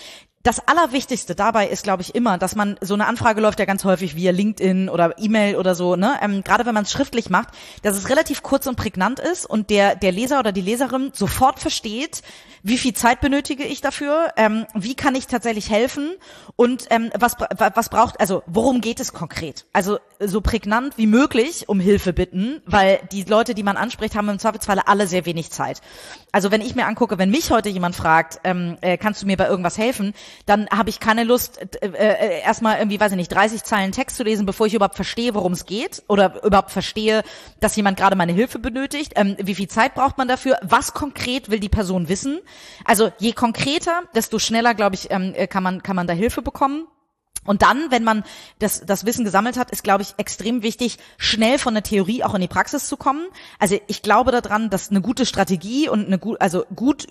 das Allerwichtigste dabei ist, glaube ich, immer, dass man, so eine Anfrage läuft ja ganz häufig via LinkedIn oder E-Mail oder so, ne? Gerade wenn man es schriftlich macht, dass es relativ kurz und prägnant ist und der Leser oder die Leserin sofort versteht, wie viel Zeit benötige ich dafür, wie kann ich tatsächlich helfen und was braucht, also worum geht es konkret? Also so prägnant wie möglich um Hilfe bitten, weil die Leute, die man anspricht, haben im Zweifelsfalle alle sehr wenig Zeit. Also wenn ich mir angucke, wenn mich heute jemand fragt, kannst du mir bei irgendwas helfen, dann habe ich keine Lust, erstmal irgendwie, weiß ich nicht, 30 Zeilen Text zu lesen, bevor ich überhaupt verstehe, worum es geht oder überhaupt verstehe, dass jemand gerade meine Hilfe benötigt. Wie viel Zeit braucht man dafür? Was konkret will die Person wissen? Also je konkreter, desto schneller, glaube ich, kann man da Hilfe bekommen. Und dann, wenn man das Wissen gesammelt hat, ist, glaube ich, extrem wichtig, schnell von der Theorie auch in die Praxis zu kommen. Also ich glaube daran, dass eine gute Strategie und eine gute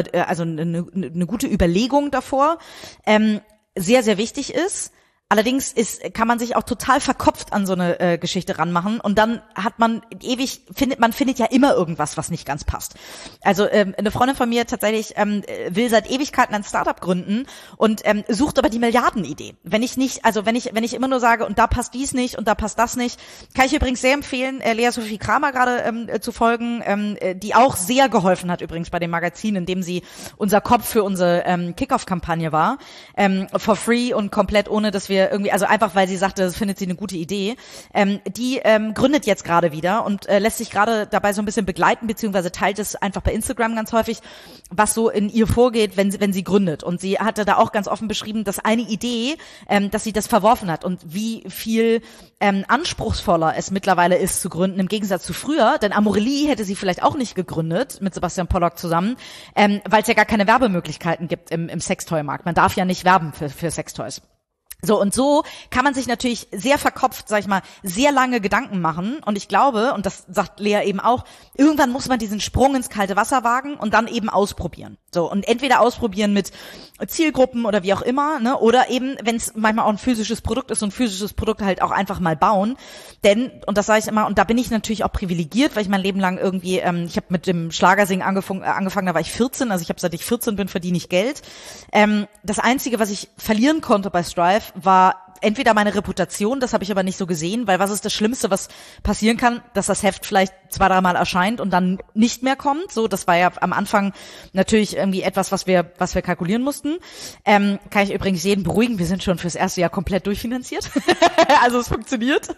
Überlegung davor sehr, sehr wichtig ist. Allerdings kann man sich auch total verkopft an so eine Geschichte ranmachen und dann hat man findet ja immer irgendwas, was nicht ganz passt. Also eine Freundin von mir tatsächlich will seit Ewigkeiten ein Startup gründen und sucht aber die Milliardenidee. Wenn ich immer nur sage, und da passt dies nicht und da passt das nicht, kann ich übrigens sehr empfehlen, Lea Sophie Kramer gerade zu folgen, die auch sehr geholfen hat übrigens bei dem Magazin, in dem sie unser Kopf für unsere Kickoff-Kampagne war, for free und komplett ohne, dass wir irgendwie, also einfach, weil sie sagte, das findet sie eine gute Idee, die gründet jetzt gerade wieder und lässt sich gerade dabei so ein bisschen begleiten, beziehungsweise teilt es einfach bei Instagram ganz häufig, was so in ihr vorgeht, wenn sie gründet. Und sie hatte da auch ganz offen beschrieben, dass eine Idee, dass sie das verworfen hat und wie viel anspruchsvoller es mittlerweile ist zu gründen, im Gegensatz zu früher, denn Amorelie hätte sie vielleicht auch nicht gegründet, mit Sebastian Pollock zusammen, weil es ja gar keine Werbemöglichkeiten gibt im Sextoy-Markt. Man darf ja nicht werben für Sextoys. So, und so kann man sich natürlich sehr verkopft, sag ich mal, sehr lange Gedanken machen. Und ich glaube, und das sagt Lea eben auch, irgendwann muss man diesen Sprung ins kalte Wasser wagen und dann eben ausprobieren. So, und entweder ausprobieren mit Zielgruppen oder wie auch immer, ne, oder eben, wenn es manchmal auch ein physisches Produkt ist, so ein physisches Produkt halt auch einfach mal bauen. Denn, und das sage ich immer, und da bin ich natürlich auch privilegiert, weil ich mein Leben lang irgendwie, ich habe mit dem Schlagersingen angefangen, da war ich 14, also ich habe, seit ich 14 bin, verdiene ich Geld. Das Einzige, was ich verlieren konnte bei Strive, war entweder meine Reputation, das habe ich aber nicht so gesehen, weil was ist das Schlimmste, was passieren kann, dass das Heft vielleicht 2-3 Mal erscheint und dann nicht mehr kommt. So, das war ja am Anfang natürlich irgendwie etwas, was wir kalkulieren mussten. Kann ich übrigens jeden beruhigen, wir sind schon fürs erste Jahr komplett durchfinanziert. Also es funktioniert.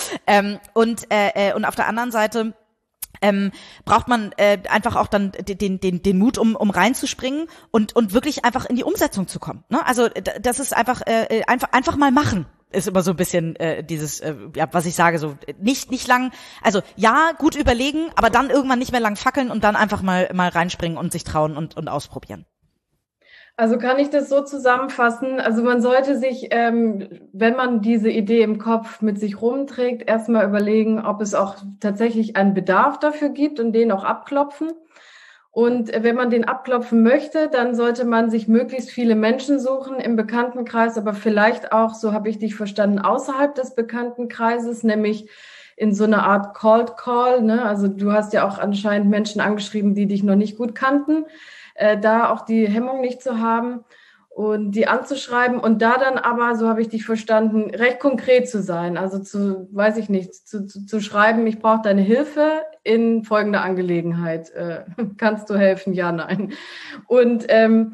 Und auf der anderen Seite braucht man einfach auch dann den Mut, um reinzuspringen und wirklich einfach in die Umsetzung zu kommen. Ne? Also das ist einfach mal machen. Ist immer so ein bisschen dieses, was ich sage, so nicht lang, also ja, gut überlegen, aber dann irgendwann nicht mehr lang fackeln und dann einfach mal reinspringen und sich trauen und ausprobieren. Also kann ich das so zusammenfassen? Also man sollte sich, wenn man diese Idee im Kopf mit sich rumträgt, erstmal überlegen, ob es auch tatsächlich einen Bedarf dafür gibt und den auch abklopfen. Und wenn man den abklopfen möchte, dann sollte man sich möglichst viele Menschen suchen im Bekanntenkreis, aber vielleicht auch, so habe ich dich verstanden, außerhalb des Bekanntenkreises, nämlich in so einer Art Cold Call, ne? Also du hast ja auch anscheinend Menschen angeschrieben, die dich noch nicht gut kannten. Da auch die Hemmung nicht zu haben und die anzuschreiben und da dann aber, so habe ich dich verstanden, recht konkret zu sein. Also zu schreiben, ich brauche deine Hilfe in folgender Angelegenheit. Kannst du helfen? Ja, nein. Und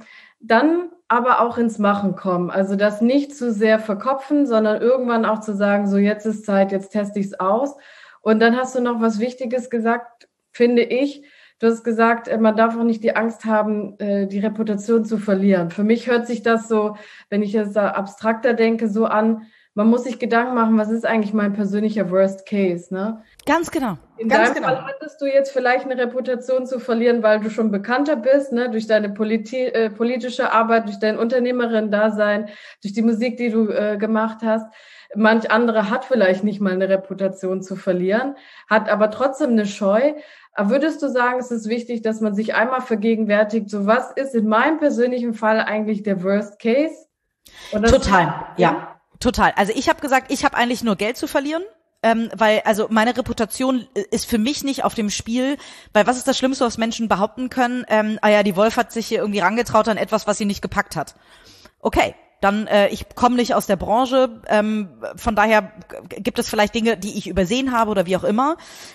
dann aber auch ins Machen kommen. Also das nicht zu sehr verkopfen, sondern irgendwann auch zu sagen, so jetzt ist Zeit, jetzt teste ich es aus. Und dann hast du noch was Wichtiges gesagt, finde ich. Du hast gesagt, man darf auch nicht die Angst haben, die Reputation zu verlieren. Für mich hört sich das so, wenn ich jetzt da abstrakter denke, so an, man muss sich Gedanken machen, was ist eigentlich mein persönlicher Worst Case, ne? Ganz genau. In deinem Fall hattest du jetzt vielleicht eine Reputation zu verlieren, weil du schon bekannter bist, ne? Durch deine politische Arbeit, durch dein Unternehmerin-Dasein, durch die Musik, die du gemacht hast. Manch andere hat vielleicht nicht mal eine Reputation zu verlieren, hat aber trotzdem eine Scheu. Aber würdest du sagen, es ist wichtig, dass man sich einmal vergegenwärtigt, so was ist in meinem persönlichen Fall eigentlich der Worst Case? Total, ja, total. Also ich habe gesagt, ich habe eigentlich nur Geld zu verlieren, weil also meine Reputation ist für mich nicht auf dem Spiel, weil was ist das Schlimmste, was Menschen behaupten können? Die Wolf hat sich hier irgendwie rangetraut an etwas, was sie nicht gepackt hat. okay, dann ich komme nicht aus der Branche, von daher gibt es vielleicht Dinge, die ich übersehen habe oder wie auch immer.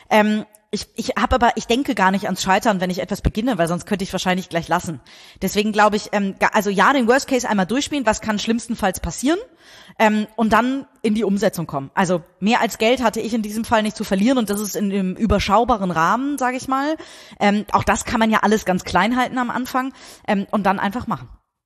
Ich denke gar nicht ans Scheitern, wenn ich etwas beginne, weil sonst könnte ich wahrscheinlich gleich lassen. Deswegen glaube ich, also ja, den Worst Case einmal durchspielen, was kann schlimmstenfalls passieren, und dann in die Umsetzung kommen. Also mehr als Geld hatte ich in diesem Fall nicht zu verlieren und das ist in einem überschaubaren Rahmen, sage ich mal. Auch das kann man ja alles ganz klein halten am Anfang, und dann einfach machen.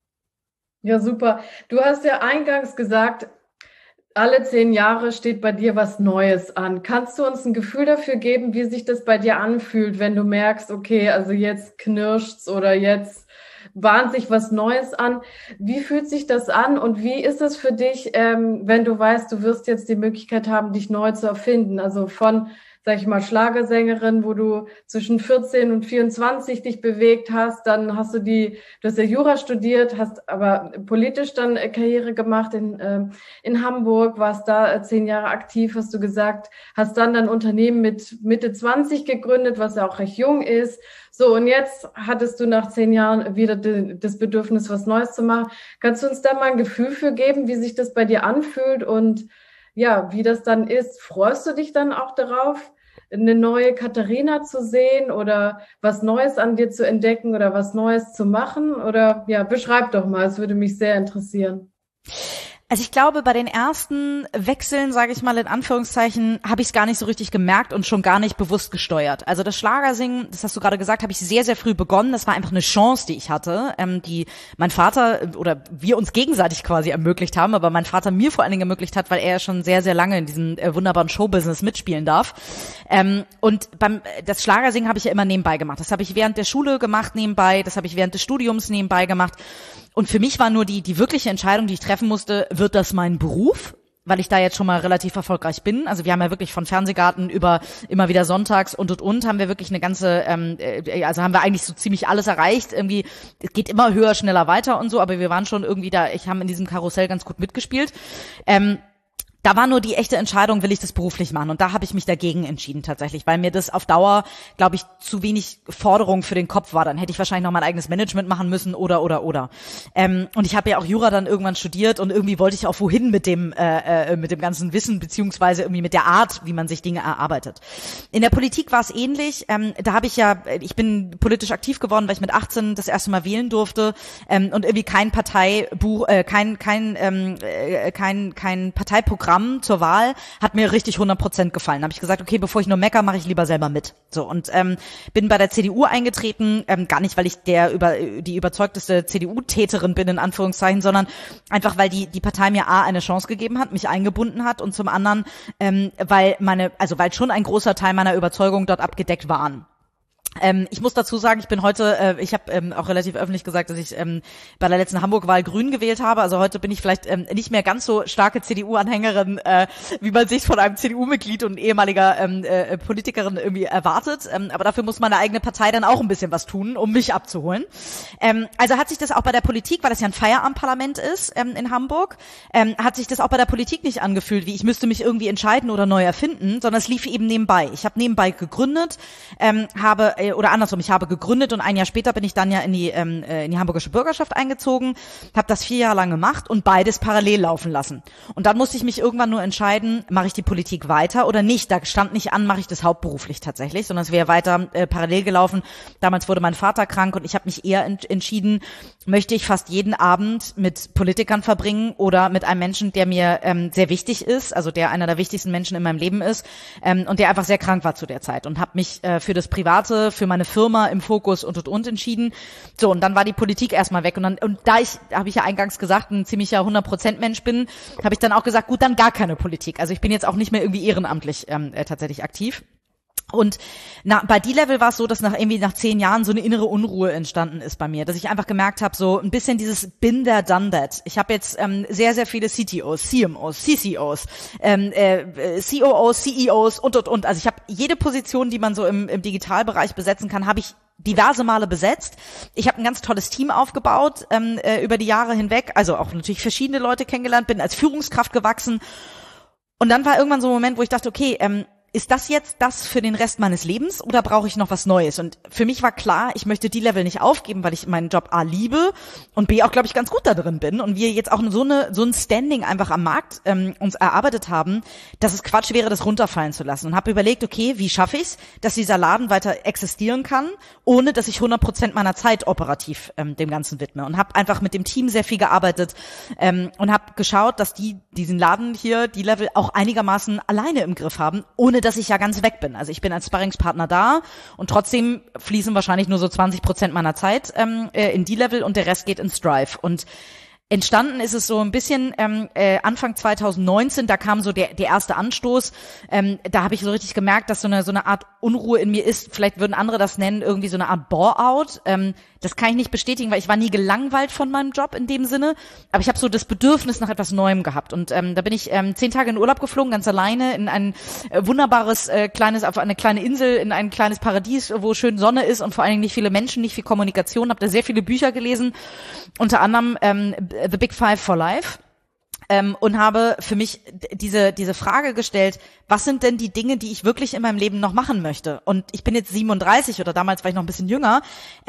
Ja, super. Du hast ja eingangs gesagt, alle 10 Jahre steht bei dir was Neues an. Kannst du uns ein Gefühl dafür geben, wie sich das bei dir anfühlt, wenn du merkst, okay, also jetzt knirscht's oder jetzt bahnt sich was Neues an? Wie fühlt sich das an und wie ist es für dich, wenn du weißt, du wirst jetzt die Möglichkeit haben, dich neu zu erfinden? Also von, sag ich mal, Schlagersängerin, wo du zwischen 14 und 24 dich bewegt hast, dann hast du hast ja Jura studiert, hast aber politisch dann Karriere gemacht in Hamburg, warst da 10 Jahre aktiv, hast du gesagt, hast dann dein Unternehmen mit Mitte 20 gegründet, was ja auch recht jung ist. So, und jetzt hattest du nach 10 Jahren wieder das Bedürfnis, was Neues zu machen. Kannst du uns da mal ein Gefühl für geben, wie sich das bei dir anfühlt und ja, wie das dann ist? Freust du dich dann auch darauf, eine neue Katharina zu sehen oder was Neues an dir zu entdecken oder was Neues zu machen? Oder ja, beschreib doch mal, es würde mich sehr interessieren. Also ich glaube, bei den ersten Wechseln, sage ich mal in Anführungszeichen, habe ich es gar nicht so richtig gemerkt und schon gar nicht bewusst gesteuert. Also das Schlagersingen, das hast du gerade gesagt, habe ich sehr, sehr früh begonnen. Das war einfach eine Chance, die ich hatte, die mein Vater oder wir uns gegenseitig quasi ermöglicht haben, aber mein Vater mir vor allen Dingen ermöglicht hat, weil er schon sehr, sehr lange in diesem wunderbaren Showbusiness mitspielen darf. Und das Schlagersingen habe ich ja immer nebenbei gemacht. Das habe ich während der Schule gemacht nebenbei, das habe ich während des Studiums nebenbei gemacht. Und für mich war nur die wirkliche Entscheidung, die ich treffen musste, wird das mein Beruf? Weil ich da jetzt schon mal relativ erfolgreich bin. Also wir haben ja wirklich von Fernsehgarten über immer wieder sonntags und haben wir wirklich eine ganze, also haben wir eigentlich so ziemlich alles erreicht. Irgendwie, es geht immer höher, schneller weiter und so, aber wir waren schon irgendwie da, ich habe in diesem Karussell ganz gut mitgespielt. Da war nur die echte Entscheidung, will ich das beruflich machen? Und da habe ich mich dagegen entschieden tatsächlich, weil mir das auf Dauer, glaube ich, zu wenig Forderung für den Kopf war. Dann hätte ich wahrscheinlich noch mein eigenes Management machen müssen oder. Und ich habe ja auch Jura dann irgendwann studiert und irgendwie wollte ich auch wohin mit dem ganzen Wissen beziehungsweise irgendwie mit der Art, wie man sich Dinge erarbeitet. In der Politik war es ähnlich. Da habe ich bin politisch aktiv geworden, weil ich mit 18 das erste Mal wählen durfte und irgendwie kein Parteibuch, kein Parteiprogramm zur Wahl hat mir richtig 100% gefallen. Da habe ich gesagt, okay, bevor ich nur mecker, mache ich lieber selber mit. So, und bin bei der CDU eingetreten, gar nicht, weil ich die überzeugteste CDU-Täterin bin, in Anführungszeichen, sondern einfach, weil die Partei mir eine Chance gegeben hat, mich eingebunden hat und zum anderen, weil schon ein großer Teil meiner Überzeugung dort abgedeckt waren. Ich muss dazu sagen, ich bin heute, ich habe auch relativ öffentlich gesagt, dass ich bei der letzten Hamburg-Wahl Grün gewählt habe. Also heute bin ich vielleicht nicht mehr ganz so starke CDU-Anhängerin, wie man sich von einem CDU-Mitglied und ehemaliger Politikerin irgendwie erwartet. Aber dafür muss meine eigene Partei dann auch ein bisschen was tun, um mich abzuholen. Also hat sich das auch bei der Politik, weil das ja ein Feierabendparlament ist in Hamburg, hat sich das auch bei der Politik nicht angefühlt, wie ich müsste mich irgendwie entscheiden oder neu erfinden, sondern es lief eben nebenbei. Ich habe nebenbei gegründet, ich habe gegründet und ein Jahr später bin ich dann ja in die hamburgische Bürgerschaft eingezogen, habe das 4 Jahre lang gemacht und beides parallel laufen lassen. Und dann musste ich mich irgendwann nur entscheiden, mache ich die Politik weiter oder nicht. Da stand nicht an, mache ich das hauptberuflich tatsächlich, sondern es wäre weiter parallel gelaufen. Damals wurde mein Vater krank und ich habe mich eher entschieden, möchte ich fast jeden Abend mit Politikern verbringen oder mit einem Menschen, der mir sehr wichtig ist, also der einer der wichtigsten Menschen in meinem Leben ist und der einfach sehr krank war zu der Zeit und habe mich für das Private, für meine Firma im Fokus und entschieden. So, und dann war die Politik erstmal weg. Und da habe ich ja eingangs gesagt, ein ziemlicher 100% Mensch bin, habe ich dann auch gesagt, gut, dann gar keine Politik. Also ich bin jetzt auch nicht mehr irgendwie ehrenamtlich tatsächlich aktiv. Und bei D-Level war es so, dass nach 10 Jahren so eine innere Unruhe entstanden ist bei mir, dass ich einfach gemerkt habe, so ein bisschen dieses been there, done that. Ich habe jetzt sehr, sehr viele CTOs, CMOs, CCOs, COOs, CEOs und. Also ich habe jede Position, die man so im Digitalbereich besetzen kann, habe ich diverse Male besetzt. Ich habe ein ganz tolles Team aufgebaut über die Jahre hinweg, also auch natürlich verschiedene Leute kennengelernt, bin als Führungskraft gewachsen. Und dann war irgendwann so ein Moment, wo ich dachte, okay, ist das jetzt das für den Rest meines Lebens oder brauche ich noch was Neues? Und für mich war klar, ich möchte die Level nicht aufgeben, weil ich meinen Job A liebe und B auch, glaube ich, ganz gut da drin bin und wir jetzt auch so ein Standing einfach am Markt uns erarbeitet haben, dass es Quatsch wäre, das runterfallen zu lassen. Und habe überlegt, okay, wie schaffe ich es, dass dieser Laden weiter existieren kann, ohne dass ich 100% meiner Zeit operativ dem Ganzen widme. Und habe einfach mit dem Team sehr viel gearbeitet und habe geschaut, dass die diesen Laden hier, die Level auch einigermaßen alleine im Griff haben, ohne dass ich ja ganz weg bin. Also ich bin als Sparringspartner da und trotzdem fließen wahrscheinlich nur so 20% meiner Zeit in die Level und der Rest geht in Strive. Und entstanden ist es so ein bisschen Anfang 2019, da kam so der erste Anstoß. Da habe ich so richtig gemerkt, dass so eine Art Unruhe in mir ist. Vielleicht würden andere das nennen, irgendwie so eine Art Bore-out. Das kann ich nicht bestätigen, weil ich war nie gelangweilt von meinem Job in dem Sinne. Aber ich habe so das Bedürfnis nach etwas Neuem gehabt. Und da bin ich 10 Tage in Urlaub geflogen, ganz alleine, in ein wunderbares auf eine kleine Insel, in ein kleines Paradies, wo schön Sonne ist und vor allen Dingen nicht viele Menschen, nicht viel Kommunikation. Habe da sehr viele Bücher gelesen, unter anderem The Big Five for Life. Und habe für mich diese Frage gestellt, was sind denn die Dinge, die ich wirklich in meinem Leben noch machen möchte? Und ich bin jetzt 37 oder damals war ich noch ein bisschen jünger.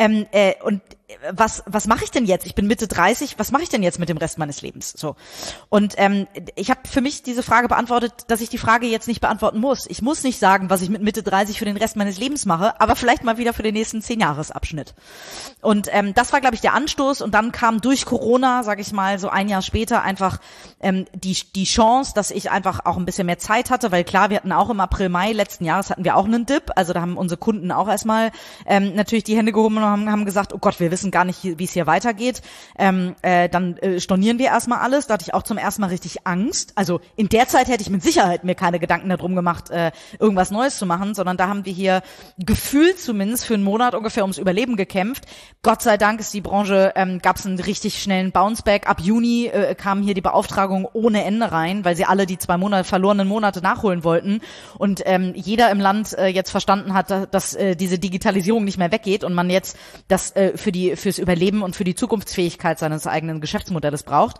Und was mache ich denn jetzt? Ich bin Mitte 30, was mache ich denn jetzt mit dem Rest meines Lebens? So. Und ich habe für mich diese Frage beantwortet, dass ich die Frage jetzt nicht beantworten muss. Ich muss nicht sagen, was ich mit Mitte 30 für den Rest meines Lebens mache, aber vielleicht mal wieder für den nächsten 10-Jahres-Abschnitt. Und das war, glaube ich, der Anstoß. Und dann kam durch Corona, sage ich mal, so ein Jahr später einfach die Chance, dass ich einfach auch ein bisschen mehr Zeit hatte, weil klar, wir hatten auch im April, Mai letzten Jahres hatten wir auch einen Dip, also da haben unsere Kunden auch erstmal natürlich die Hände gehoben und haben gesagt, oh Gott, wir wissen gar nicht, wie es hier weitergeht, dann stornieren wir erstmal alles, da hatte ich auch zum ersten Mal richtig Angst, also in der Zeit hätte ich mit Sicherheit mir keine Gedanken darum gemacht, irgendwas Neues zu machen, sondern da haben wir hier gefühlt zumindest für einen Monat ungefähr ums Überleben gekämpft. Gott sei Dank ist die Branche, gab es einen richtig schnellen Bounceback, ab Juni kamen hier die Beauftragungen ohne Ende rein, weil sie alle die 2 verlorenen Monate nachholen wollten und jeder im Land jetzt verstanden hat, dass diese Digitalisierung nicht mehr weggeht und man jetzt das fürs Überleben und für die Zukunftsfähigkeit seines eigenen Geschäftsmodells braucht.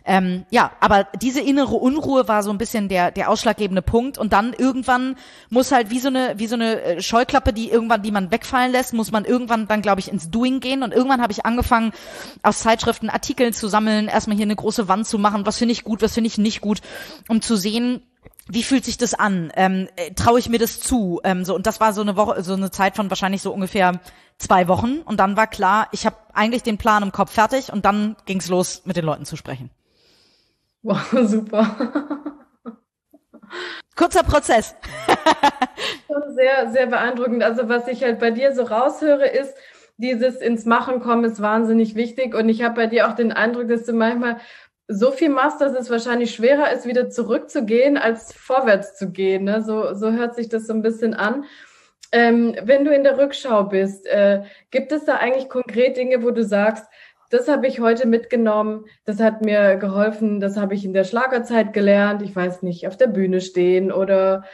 Aber diese innere Unruhe war so ein bisschen der ausschlaggebende Punkt und dann irgendwann muss halt wie so eine Scheuklappe, die man wegfallen lässt, muss man irgendwann dann, glaube ich, ins Doing gehen und irgendwann habe ich angefangen, aus Zeitschriften Artikel zu sammeln, erstmal hier eine große Wand zu machen, was finde ich gut, was finde ich nicht gut, um zu sehen, wie fühlt sich das an? Traue ich mir das zu? Und das war so eine Woche, so eine Zeit von wahrscheinlich so ungefähr 2 Wochen. Und dann war klar, ich habe eigentlich den Plan im Kopf fertig und dann ging's los, mit den Leuten zu sprechen. Wow, super. Kurzer Prozess. Schon sehr, sehr beeindruckend. Also was ich halt bei dir so raushöre, ist, dieses ins Machen kommen ist wahnsinnig wichtig. Und ich habe bei dir auch den Eindruck, dass du manchmal so viel machst, dass es wahrscheinlich schwerer ist, wieder zurückzugehen, als vorwärts zu gehen. Ne? So hört sich das so ein bisschen an. Wenn du in der Rückschau bist, gibt es da eigentlich konkret Dinge, wo du sagst, das habe ich heute mitgenommen, das hat mir geholfen, das habe ich in der Schlagerzeit gelernt, ich weiß nicht, auf der Bühne stehen oder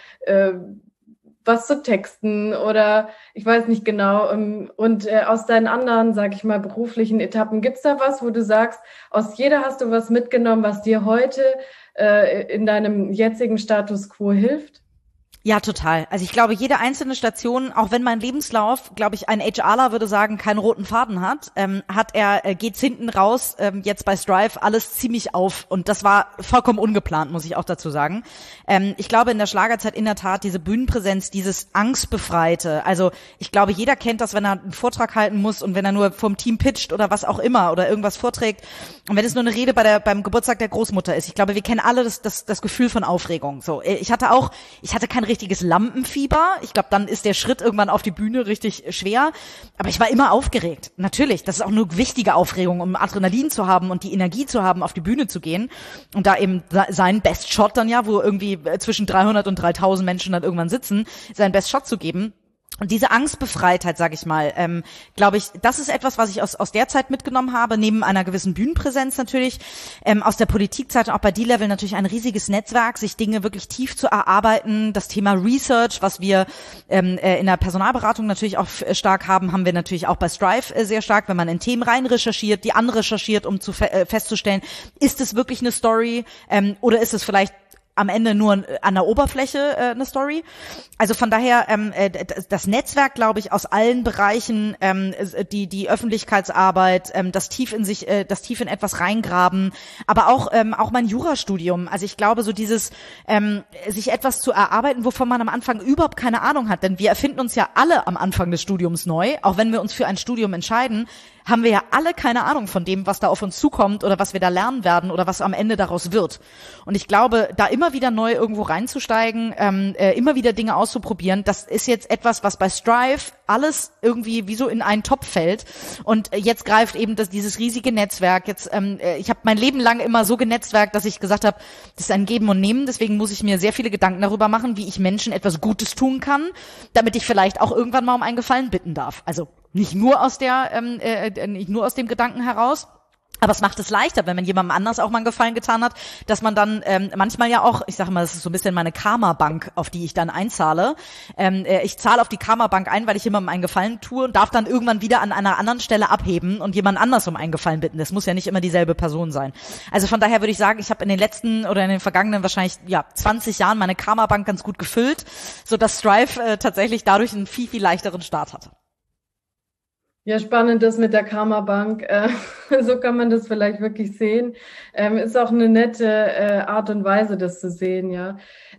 was zu texten oder ich weiß nicht genau. Und aus deinen anderen, sag ich mal, beruflichen Etappen, gibt's da was, wo du sagst, aus jeder hast du was mitgenommen, was dir heute in deinem jetzigen Status quo hilft? Ja, total. Also ich glaube, jede einzelne Station, auch wenn mein Lebenslauf, glaube ich, ein HRler würde sagen, keinen roten Faden hat, geht's hinten raus, jetzt bei Strive alles ziemlich auf. Und das war vollkommen ungeplant, muss ich auch dazu sagen. Ich glaube, in der Schlagerzeit in der Tat diese Bühnenpräsenz, dieses Angstbefreite. Also ich glaube, jeder kennt das, wenn er einen Vortrag halten muss und wenn er nur vom Team pitcht oder was auch immer oder irgendwas vorträgt. Und wenn es nur eine Rede beim Geburtstag der Großmutter ist. Ich glaube, wir kennen alle das Gefühl von Aufregung. So, ich hatte kein richtiges Lampenfieber. Ich glaube, dann ist der Schritt irgendwann auf die Bühne richtig schwer. Aber ich war immer aufgeregt. Natürlich, das ist auch eine wichtige Aufregung, um Adrenalin zu haben und die Energie zu haben, auf die Bühne zu gehen. Und da eben seinen Best Shot dann ja, wo irgendwie zwischen 300 und 3000 Menschen dann irgendwann sitzen, seinen Best Shot zu geben. Und diese Angstbefreitheit, sag ich mal, glaube ich, das ist etwas, was ich aus der Zeit mitgenommen habe, neben einer gewissen Bühnenpräsenz natürlich, aus der Politikzeit und auch bei D-Level natürlich ein riesiges Netzwerk, sich Dinge wirklich tief zu erarbeiten. Das Thema Research, was wir in der Personalberatung natürlich auch stark haben wir natürlich auch bei Strive sehr stark, wenn man in Themen rein recherchiert, die anrecherchiert, um festzustellen, ist es wirklich eine Story oder ist es vielleicht am Ende nur an der Oberfläche eine Story. Also von daher das Netzwerk, glaube ich, aus allen Bereichen, die Öffentlichkeitsarbeit, das tief in etwas reingraben, aber auch mein Jurastudium. Also ich glaube, so dieses sich etwas zu erarbeiten, wovon man am Anfang überhaupt keine Ahnung hat, denn wir erfinden uns ja alle am Anfang des Studiums neu, auch wenn wir uns für ein Studium entscheiden, haben wir ja alle keine Ahnung von dem, was da auf uns zukommt oder was wir da lernen werden oder was am Ende daraus wird. Und ich glaube, da immer wieder neu irgendwo reinzusteigen, immer wieder Dinge auszuprobieren, das ist jetzt etwas, was bei Strive alles irgendwie wie so in einen Topf fällt. Und jetzt greift eben dieses riesige Netzwerk. Jetzt, ich habe mein Leben lang immer so genetzwerkt, dass ich gesagt habe, das ist ein Geben und Nehmen. Deswegen muss ich mir sehr viele Gedanken darüber machen, wie ich Menschen etwas Gutes tun kann, damit ich vielleicht auch irgendwann mal um einen Gefallen bitten darf. Also nicht nur aus dem Gedanken heraus, aber es macht es leichter, wenn man jemandem anders auch mal einen Gefallen getan hat, dass man dann manchmal ja auch, ich sage mal, das ist so ein bisschen meine Karma-Bank, auf die ich dann einzahle. Ich zahle auf die Karma-Bank ein, weil ich jemandem einen Gefallen tue und darf dann irgendwann wieder an einer anderen Stelle abheben und jemand anders um einen Gefallen bitten. Das muss ja nicht immer dieselbe Person sein. Also von daher würde ich sagen, ich habe in den letzten oder in den vergangenen wahrscheinlich 20 Jahren meine Karma-Bank ganz gut gefüllt, sodass Strive tatsächlich dadurch einen viel, viel leichteren Start hatte. Ja, spannend das mit der Karma-Bank. So kann man das vielleicht wirklich sehen. Ist auch eine nette Art und Weise, das zu sehen, ja.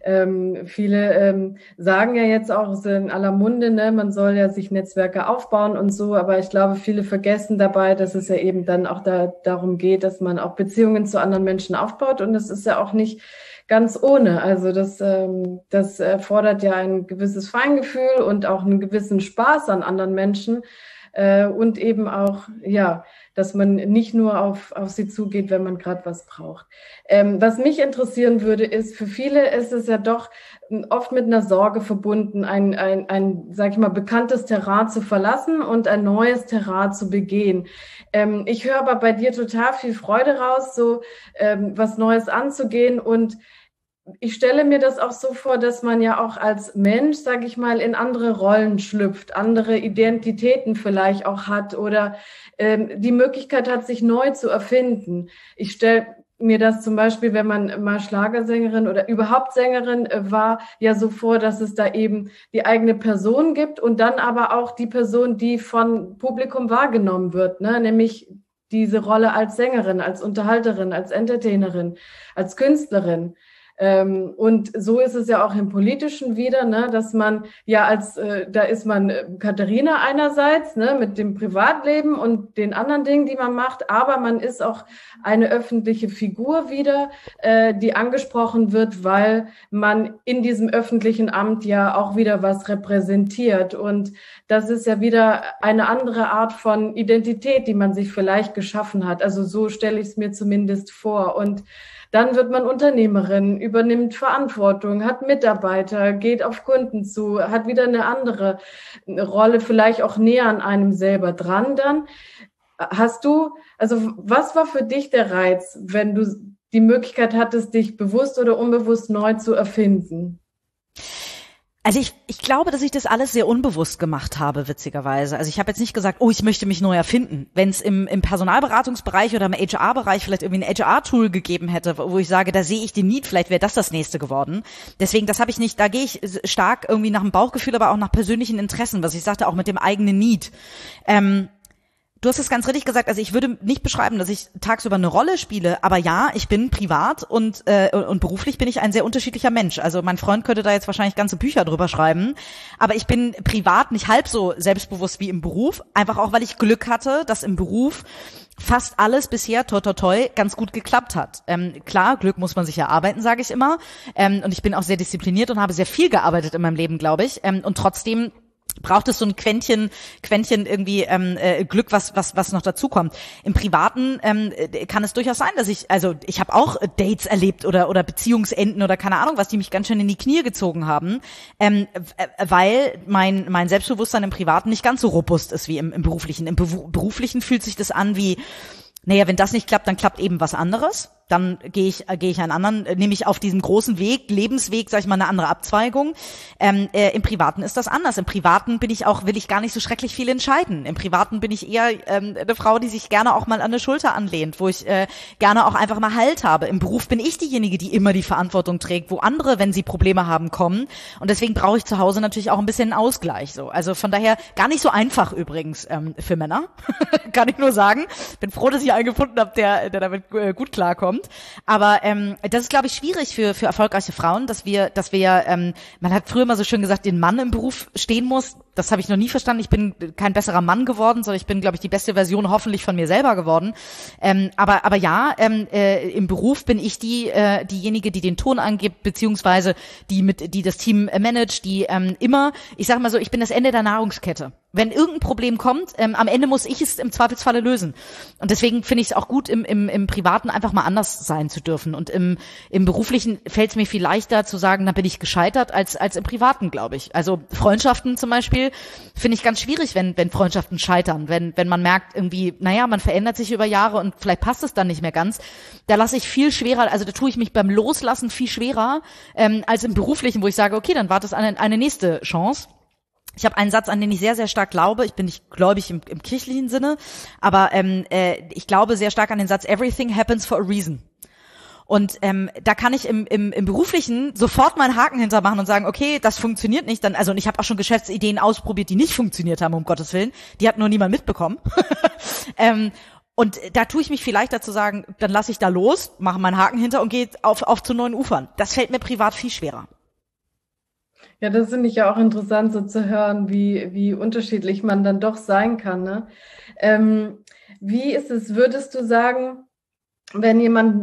Viele sagen ja jetzt auch, es ist in aller Munde, ne, man soll ja sich Netzwerke aufbauen und so, aber ich glaube, viele vergessen dabei, dass es ja eben dann auch darum geht, dass man auch Beziehungen zu anderen Menschen aufbaut, und das ist ja auch nicht ganz ohne. Also das erfordert ja ein gewisses Feingefühl und auch einen gewissen Spaß an anderen Menschen. Und eben auch, ja, dass man nicht nur auf sie zugeht, wenn man gerade was braucht. Was mich interessieren würde, ist, für viele ist es ja doch oft mit einer Sorge verbunden, ein sag ich mal, bekanntes Terrain zu verlassen und ein neues Terrain zu begehen. Ich höre aber bei dir total viel Freude raus, so was Neues anzugehen, und ich stelle mir das auch so vor, dass man ja auch als Mensch, sage ich mal, in andere Rollen schlüpft, andere Identitäten vielleicht auch hat oder die Möglichkeit hat, sich neu zu erfinden. Ich stelle mir das zum Beispiel, wenn man mal Schlagersängerin oder überhaupt Sängerin war, ja so vor, dass es da eben die eigene Person gibt und dann aber auch die Person, die von Publikum wahrgenommen wird, ne? Nämlich diese Rolle als Sängerin, als Unterhalterin, als Entertainerin, als Künstlerin. Und so ist es ja auch im Politischen wieder, ne, dass man ja da ist man Katharina einerseits, ne, mit dem Privatleben und den anderen Dingen, die man macht, aber man ist auch eine öffentliche Figur wieder, die angesprochen wird, weil man in diesem öffentlichen Amt ja auch wieder was repräsentiert. Und das ist ja wieder eine andere Art von Identität, die man sich vielleicht geschaffen hat. Also so stelle ich es mir zumindest vor. Und dann wird man Unternehmerin, übernimmt Verantwortung, hat Mitarbeiter, geht auf Kunden zu, hat wieder eine andere Rolle, vielleicht auch näher an einem selber dran dann. Was war für dich der Reiz, wenn du die Möglichkeit hattest, dich bewusst oder unbewusst neu zu erfinden? Also ich glaube, dass ich das alles sehr unbewusst gemacht habe, witzigerweise. Also ich habe jetzt nicht gesagt, oh, ich möchte mich neu erfinden. Wenn es im Personalberatungsbereich oder im HR-Bereich vielleicht irgendwie ein HR-Tool gegeben hätte, wo ich sage, da sehe ich den Need, vielleicht wäre das nächste geworden. Deswegen, das habe ich nicht, da gehe ich stark irgendwie nach dem Bauchgefühl, aber auch nach persönlichen Interessen, was ich sagte, auch mit dem eigenen Need. Du hast es ganz richtig gesagt, also ich würde nicht beschreiben, dass ich tagsüber eine Rolle spiele, aber ja, ich bin privat und beruflich bin ich ein sehr unterschiedlicher Mensch. Also mein Freund könnte da jetzt wahrscheinlich ganze Bücher drüber schreiben, aber ich bin privat nicht halb so selbstbewusst wie im Beruf, einfach auch, weil ich Glück hatte, dass im Beruf fast alles bisher, toi toi toi, ganz gut geklappt hat. Klar, Glück muss man sich erarbeiten, sage ich immer, und ich bin auch sehr diszipliniert und habe sehr viel gearbeitet in meinem Leben, glaube ich, und trotzdem braucht es so ein Quäntchen irgendwie Glück, was noch dazukommt. Im Privaten kann es durchaus sein, dass ich habe auch Dates erlebt oder Beziehungsenden oder keine Ahnung was, die mich ganz schön in die Knie gezogen haben, weil mein Selbstbewusstsein im Privaten nicht ganz so robust ist wie im Beruflichen. Im Beruflichen fühlt sich das an wie, naja, wenn das nicht klappt, dann klappt eben was anderes. dann gehe ich einen anderen, nehme ich auf diesem großen Weg, Lebensweg, sag ich mal, eine andere Abzweigung. Im Privaten ist das anders. Im Privaten will ich gar nicht so schrecklich viel entscheiden. Im Privaten bin ich eher eine Frau, die sich gerne auch mal an der Schulter anlehnt, wo ich gerne auch einfach mal Halt habe. Im Beruf bin ich diejenige, die immer die Verantwortung trägt, wo andere, wenn sie Probleme haben, kommen. Und deswegen brauche ich zu Hause natürlich auch ein bisschen einen Ausgleich. So. Also von daher gar nicht so einfach übrigens für Männer, kann ich nur sagen. Bin froh, dass ich einen gefunden habe, der damit gut klarkommt. Aber das ist, glaube ich, schwierig für erfolgreiche Frauen, dass wir man hat früher mal so schön gesagt, den Mann im Beruf stehen muss. Das habe ich noch nie verstanden. Ich bin kein besserer Mann geworden, sondern ich bin, glaube ich, die beste Version hoffentlich von mir selber geworden. Aber ja, im Beruf bin ich diejenige, die den Ton angibt, beziehungsweise die das Team managt, die immer, ich sage mal so, ich bin das Ende der Nahrungskette. Wenn irgendein Problem kommt, am Ende muss ich es im Zweifelsfalle lösen. Und deswegen finde ich es auch gut, im Privaten einfach mal anders sein zu dürfen. Und im Beruflichen fällt es mir viel leichter zu sagen, da bin ich gescheitert, als im Privaten, glaube ich. Also Freundschaften zum Beispiel finde ich ganz schwierig, wenn Freundschaften scheitern. Wenn man merkt irgendwie, naja, man verändert sich über Jahre und vielleicht passt es dann nicht mehr ganz. Da lasse ich viel schwerer, also da tue ich mich beim Loslassen viel schwerer, als im Beruflichen, wo ich sage, okay, dann wartet eine nächste Chance. Ich habe einen Satz, an den ich sehr, sehr stark glaube. Ich bin nicht gläubig im kirchlichen Sinne, aber ich glaube sehr stark an den Satz, everything happens for a reason. Und da kann ich im Beruflichen sofort meinen Haken hintermachen und sagen, okay, das funktioniert nicht. Und ich habe auch schon Geschäftsideen ausprobiert, die nicht funktioniert haben, um Gottes Willen. Die hat nur niemand mitbekommen. Und da tue ich mich viel leichter zu sagen, dann lasse ich da los, mache meinen Haken hinter und gehe auf zu neuen Ufern. Das fällt mir privat viel schwerer. Ja, das finde ich ja auch interessant, so zu hören, wie unterschiedlich man dann doch sein kann, ne? Wie ist es, würdest du sagen, wenn jemand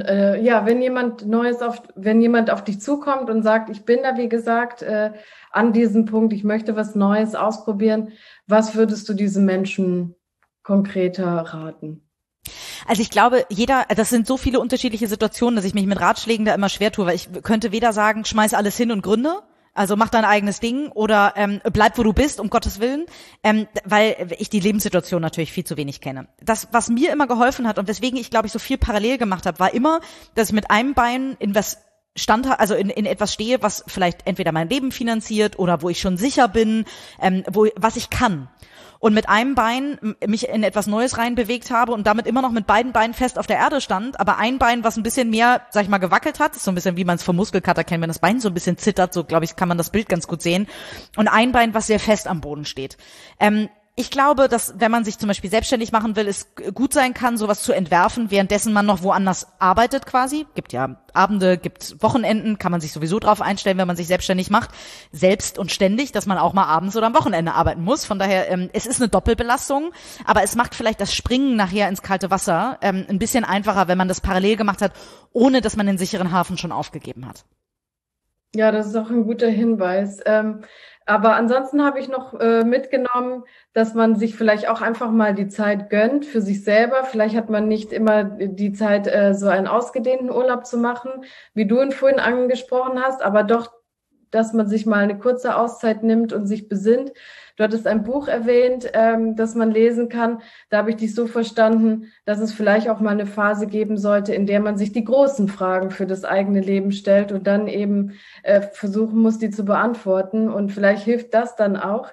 auf dich zukommt und sagt, ich bin da, wie gesagt, an diesem Punkt, ich möchte was Neues ausprobieren, was würdest du diesem Menschen konkreter raten? Also ich glaube, das sind so viele unterschiedliche Situationen, dass ich mich mit Ratschlägen da immer schwer tue, weil ich könnte weder sagen, schmeiß alles hin und gründe, also mach dein eigenes Ding, oder bleib, wo du bist, um Gottes Willen, weil ich die Lebenssituation natürlich viel zu wenig kenne. Das, was mir immer geholfen hat und weswegen ich, glaube ich, so viel parallel gemacht habe, war immer, dass ich mit einem Bein in etwas stehe, was vielleicht entweder mein Leben finanziert oder wo ich schon sicher bin, was ich kann. Und mit einem Bein mich in etwas Neues reinbewegt habe und damit immer noch mit beiden Beinen fest auf der Erde stand, aber ein Bein, was ein bisschen mehr, sag ich mal, gewackelt hat, ist so ein bisschen, wie man es vom Muskelkater kennt, wenn das Bein so ein bisschen zittert, so glaube ich, kann man das Bild ganz gut sehen, und ein Bein, was sehr fest am Boden steht. Ich glaube, dass, wenn man sich zum Beispiel selbstständig machen will, es gut sein kann, sowas zu entwerfen, währenddessen man noch woanders arbeitet quasi. Gibt ja Abende, gibt Wochenenden, kann man sich sowieso drauf einstellen, wenn man sich selbstständig macht, selbst und ständig, dass man auch mal abends oder am Wochenende arbeiten muss. Von daher, es ist eine Doppelbelastung, aber es macht vielleicht das Springen nachher ins kalte Wasser ein bisschen einfacher, wenn man das parallel gemacht hat, ohne dass man den sicheren Hafen schon aufgegeben hat. Ja, das ist auch ein guter Hinweis. Aber ansonsten habe ich noch mitgenommen, dass man sich vielleicht auch einfach mal die Zeit gönnt für sich selber. Vielleicht hat man nicht immer die Zeit, so einen ausgedehnten Urlaub zu machen, wie du ihn vorhin angesprochen hast, aber doch, dass man sich mal eine kurze Auszeit nimmt und sich besinnt. Du hattest ein Buch erwähnt, das man lesen kann. Da habe ich dich so verstanden, dass es vielleicht auch mal eine Phase geben sollte, in der man sich die großen Fragen für das eigene Leben stellt und dann eben versuchen muss, die zu beantworten. Und vielleicht hilft das dann auch,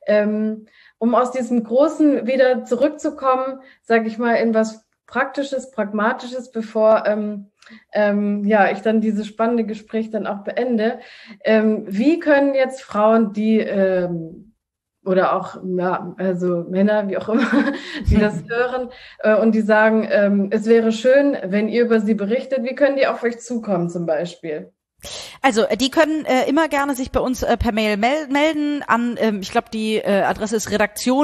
um aus diesem Großen wieder zurückzukommen, sage ich mal, in was Praktisches, Pragmatisches, bevor ich dann dieses spannende Gespräch dann auch beende. Wie können jetzt Frauen, die oder auch also Männer, wie auch immer, die das hören und die sagen, es wäre schön, wenn ihr über sie berichtet, wie können die auf euch zukommen zum Beispiel? Also die können immer gerne sich bei uns per Mail melden an, ich glaube die Adresse ist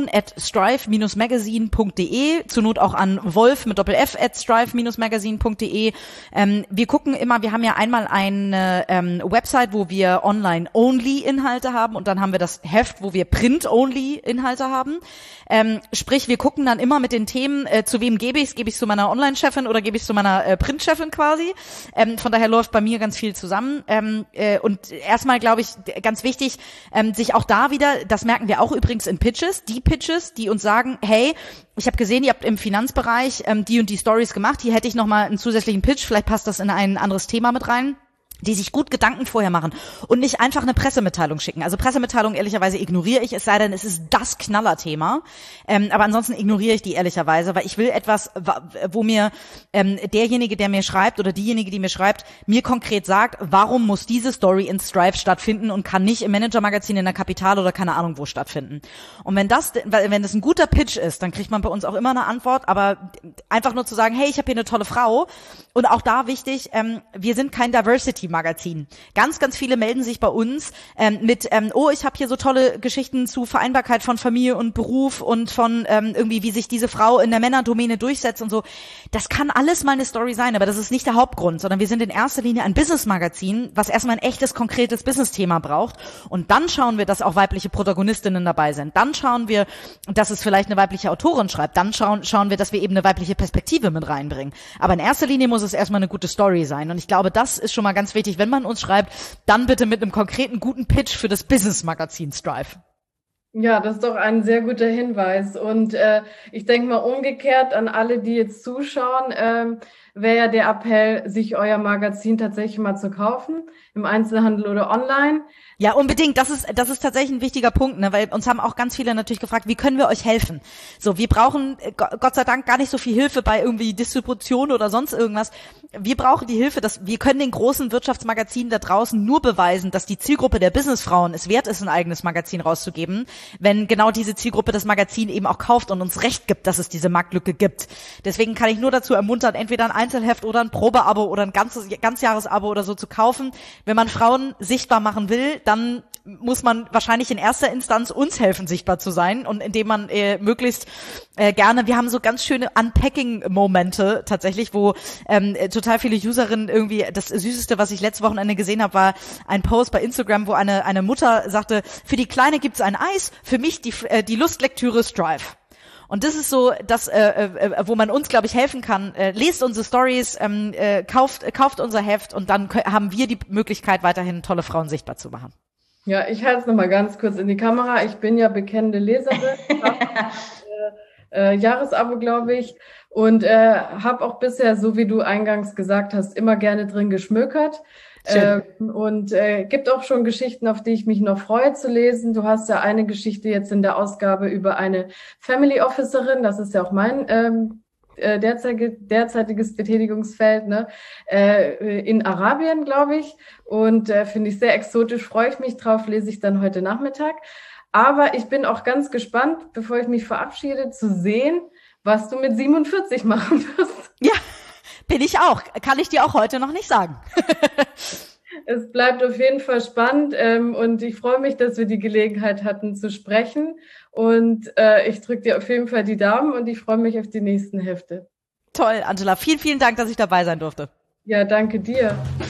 redaktion@strive-magazine.de, zur Not auch an Wolf mit Doppel-F @strive-magazine.de. Wir gucken immer, wir haben ja einmal eine Website, wo wir Online-Only-Inhalte haben, und dann haben wir das Heft, wo wir Print-Only-Inhalte haben. Sprich, wir gucken dann immer mit den Themen, zu wem gebe ich es zu meiner Online-Chefin oder gebe ich es zu meiner Print-Chefin quasi. Von daher läuft bei mir ganz viel zusammen. zusammen. Und erstmal, glaube ich, ganz wichtig, sich auch da wieder, das merken wir auch übrigens in Pitches, die uns sagen, hey, ich habe gesehen, ihr habt im Finanzbereich die und die Stories gemacht, hier hätte ich nochmal einen zusätzlichen Pitch, vielleicht passt das in ein anderes Thema mit rein. Die sich gut Gedanken vorher machen und nicht einfach eine Pressemitteilung schicken. Also Pressemitteilung ehrlicherweise ignoriere ich, es sei denn, es ist das Knallerthema. Aber ansonsten ignoriere ich die ehrlicherweise, weil ich will etwas, wo mir derjenige, der mir schreibt oder diejenige, die mir schreibt, mir konkret sagt, warum muss diese Story in Strive stattfinden und kann nicht im Manager-Magazin, in der Kapital oder keine Ahnung wo stattfinden. Und wenn das ein guter Pitch ist, dann kriegt man bei uns auch immer eine Antwort, aber einfach nur zu sagen, hey, ich habe hier eine tolle Frau. Und auch da wichtig, wir sind kein Diversity-Magazin. Ganz, ganz viele melden sich bei uns mit, ich habe hier so tolle Geschichten zu Vereinbarkeit von Familie und Beruf und von irgendwie, wie sich diese Frau in der Männerdomäne durchsetzt und so. Das kann alles mal eine Story sein, aber das ist nicht der Hauptgrund, sondern wir sind in erster Linie ein Business-Magazin, was erstmal ein echtes, konkretes Business-Thema braucht. Und dann schauen wir, dass auch weibliche Protagonistinnen dabei sind. Dann schauen wir, dass es vielleicht eine weibliche Autorin schreibt. Dann schauen wir, dass wir eben eine weibliche Perspektive mit reinbringen. Aber in erster Linie muss es erstmal eine gute Story sein. Und ich glaube, das ist schon mal ganz wichtig, wenn man uns schreibt, dann bitte mit einem konkreten, guten Pitch für das Business-Magazin Strive. Ja, das ist doch ein sehr guter Hinweis. Und ich denke mal umgekehrt an alle, die jetzt zuschauen, wäre ja der Appell, sich euer Magazin tatsächlich mal zu kaufen, im Einzelhandel oder online. Ja, unbedingt. Das ist tatsächlich ein wichtiger Punkt, ne, weil uns haben auch ganz viele natürlich gefragt, wie können wir euch helfen? So, wir brauchen Gott sei Dank gar nicht so viel Hilfe bei irgendwie Distribution oder sonst irgendwas. Wir brauchen die Hilfe, wir können den großen Wirtschaftsmagazinen da draußen nur beweisen, dass die Zielgruppe der Businessfrauen es wert ist, ein eigenes Magazin rauszugeben, wenn genau diese Zielgruppe das Magazin eben auch kauft und uns Recht gibt, dass es diese Marktlücke gibt. Deswegen kann ich nur dazu ermuntern, entweder ein Einzelheft oder ein Probeabo oder ein Ganzjahresabo oder so zu kaufen. Wenn man Frauen sichtbar machen will, dann muss man wahrscheinlich in erster Instanz uns helfen, sichtbar zu sein und indem man möglichst gerne, wir haben so ganz schöne Unpacking-Momente tatsächlich, wo total viele Userinnen irgendwie, das Süßeste, was ich letzte Wochenende gesehen habe, war ein Post bei Instagram, wo eine Mutter sagte, für die Kleine gibt's ein Eis, für mich die Lustlektüre Strive. Und das ist so das, wo man uns, glaube ich, helfen kann. Lest unsere Stories, kauft unser Heft und dann haben wir die Möglichkeit, weiterhin tolle Frauen sichtbar zu machen. Ja, ich halte es nochmal ganz kurz in die Kamera. Ich bin ja bekennende Leserin, Jahresabo, glaube ich, und habe auch bisher, so wie du eingangs gesagt hast, immer gerne drin geschmökert. Und gibt auch schon Geschichten, auf die ich mich noch freue zu lesen. Du hast ja eine Geschichte jetzt in der Ausgabe über eine Family Officerin, das ist ja auch mein derzeitiges Betätigungsfeld, ne? In Arabien, glaube ich. Und finde ich sehr exotisch, freue ich mich drauf, lese ich dann heute Nachmittag. Aber ich bin auch ganz gespannt, bevor ich mich verabschiede, zu sehen, was du mit 47 machen wirst. Ja. Bin ich auch. Kann ich dir auch heute noch nicht sagen. Es bleibt auf jeden Fall spannend und ich freue mich, dass wir die Gelegenheit hatten zu sprechen und ich drücke dir auf jeden Fall die Daumen und ich freue mich auf die nächsten Hefte. Toll, Angela. Vielen, vielen Dank, dass ich dabei sein durfte. Ja, danke dir.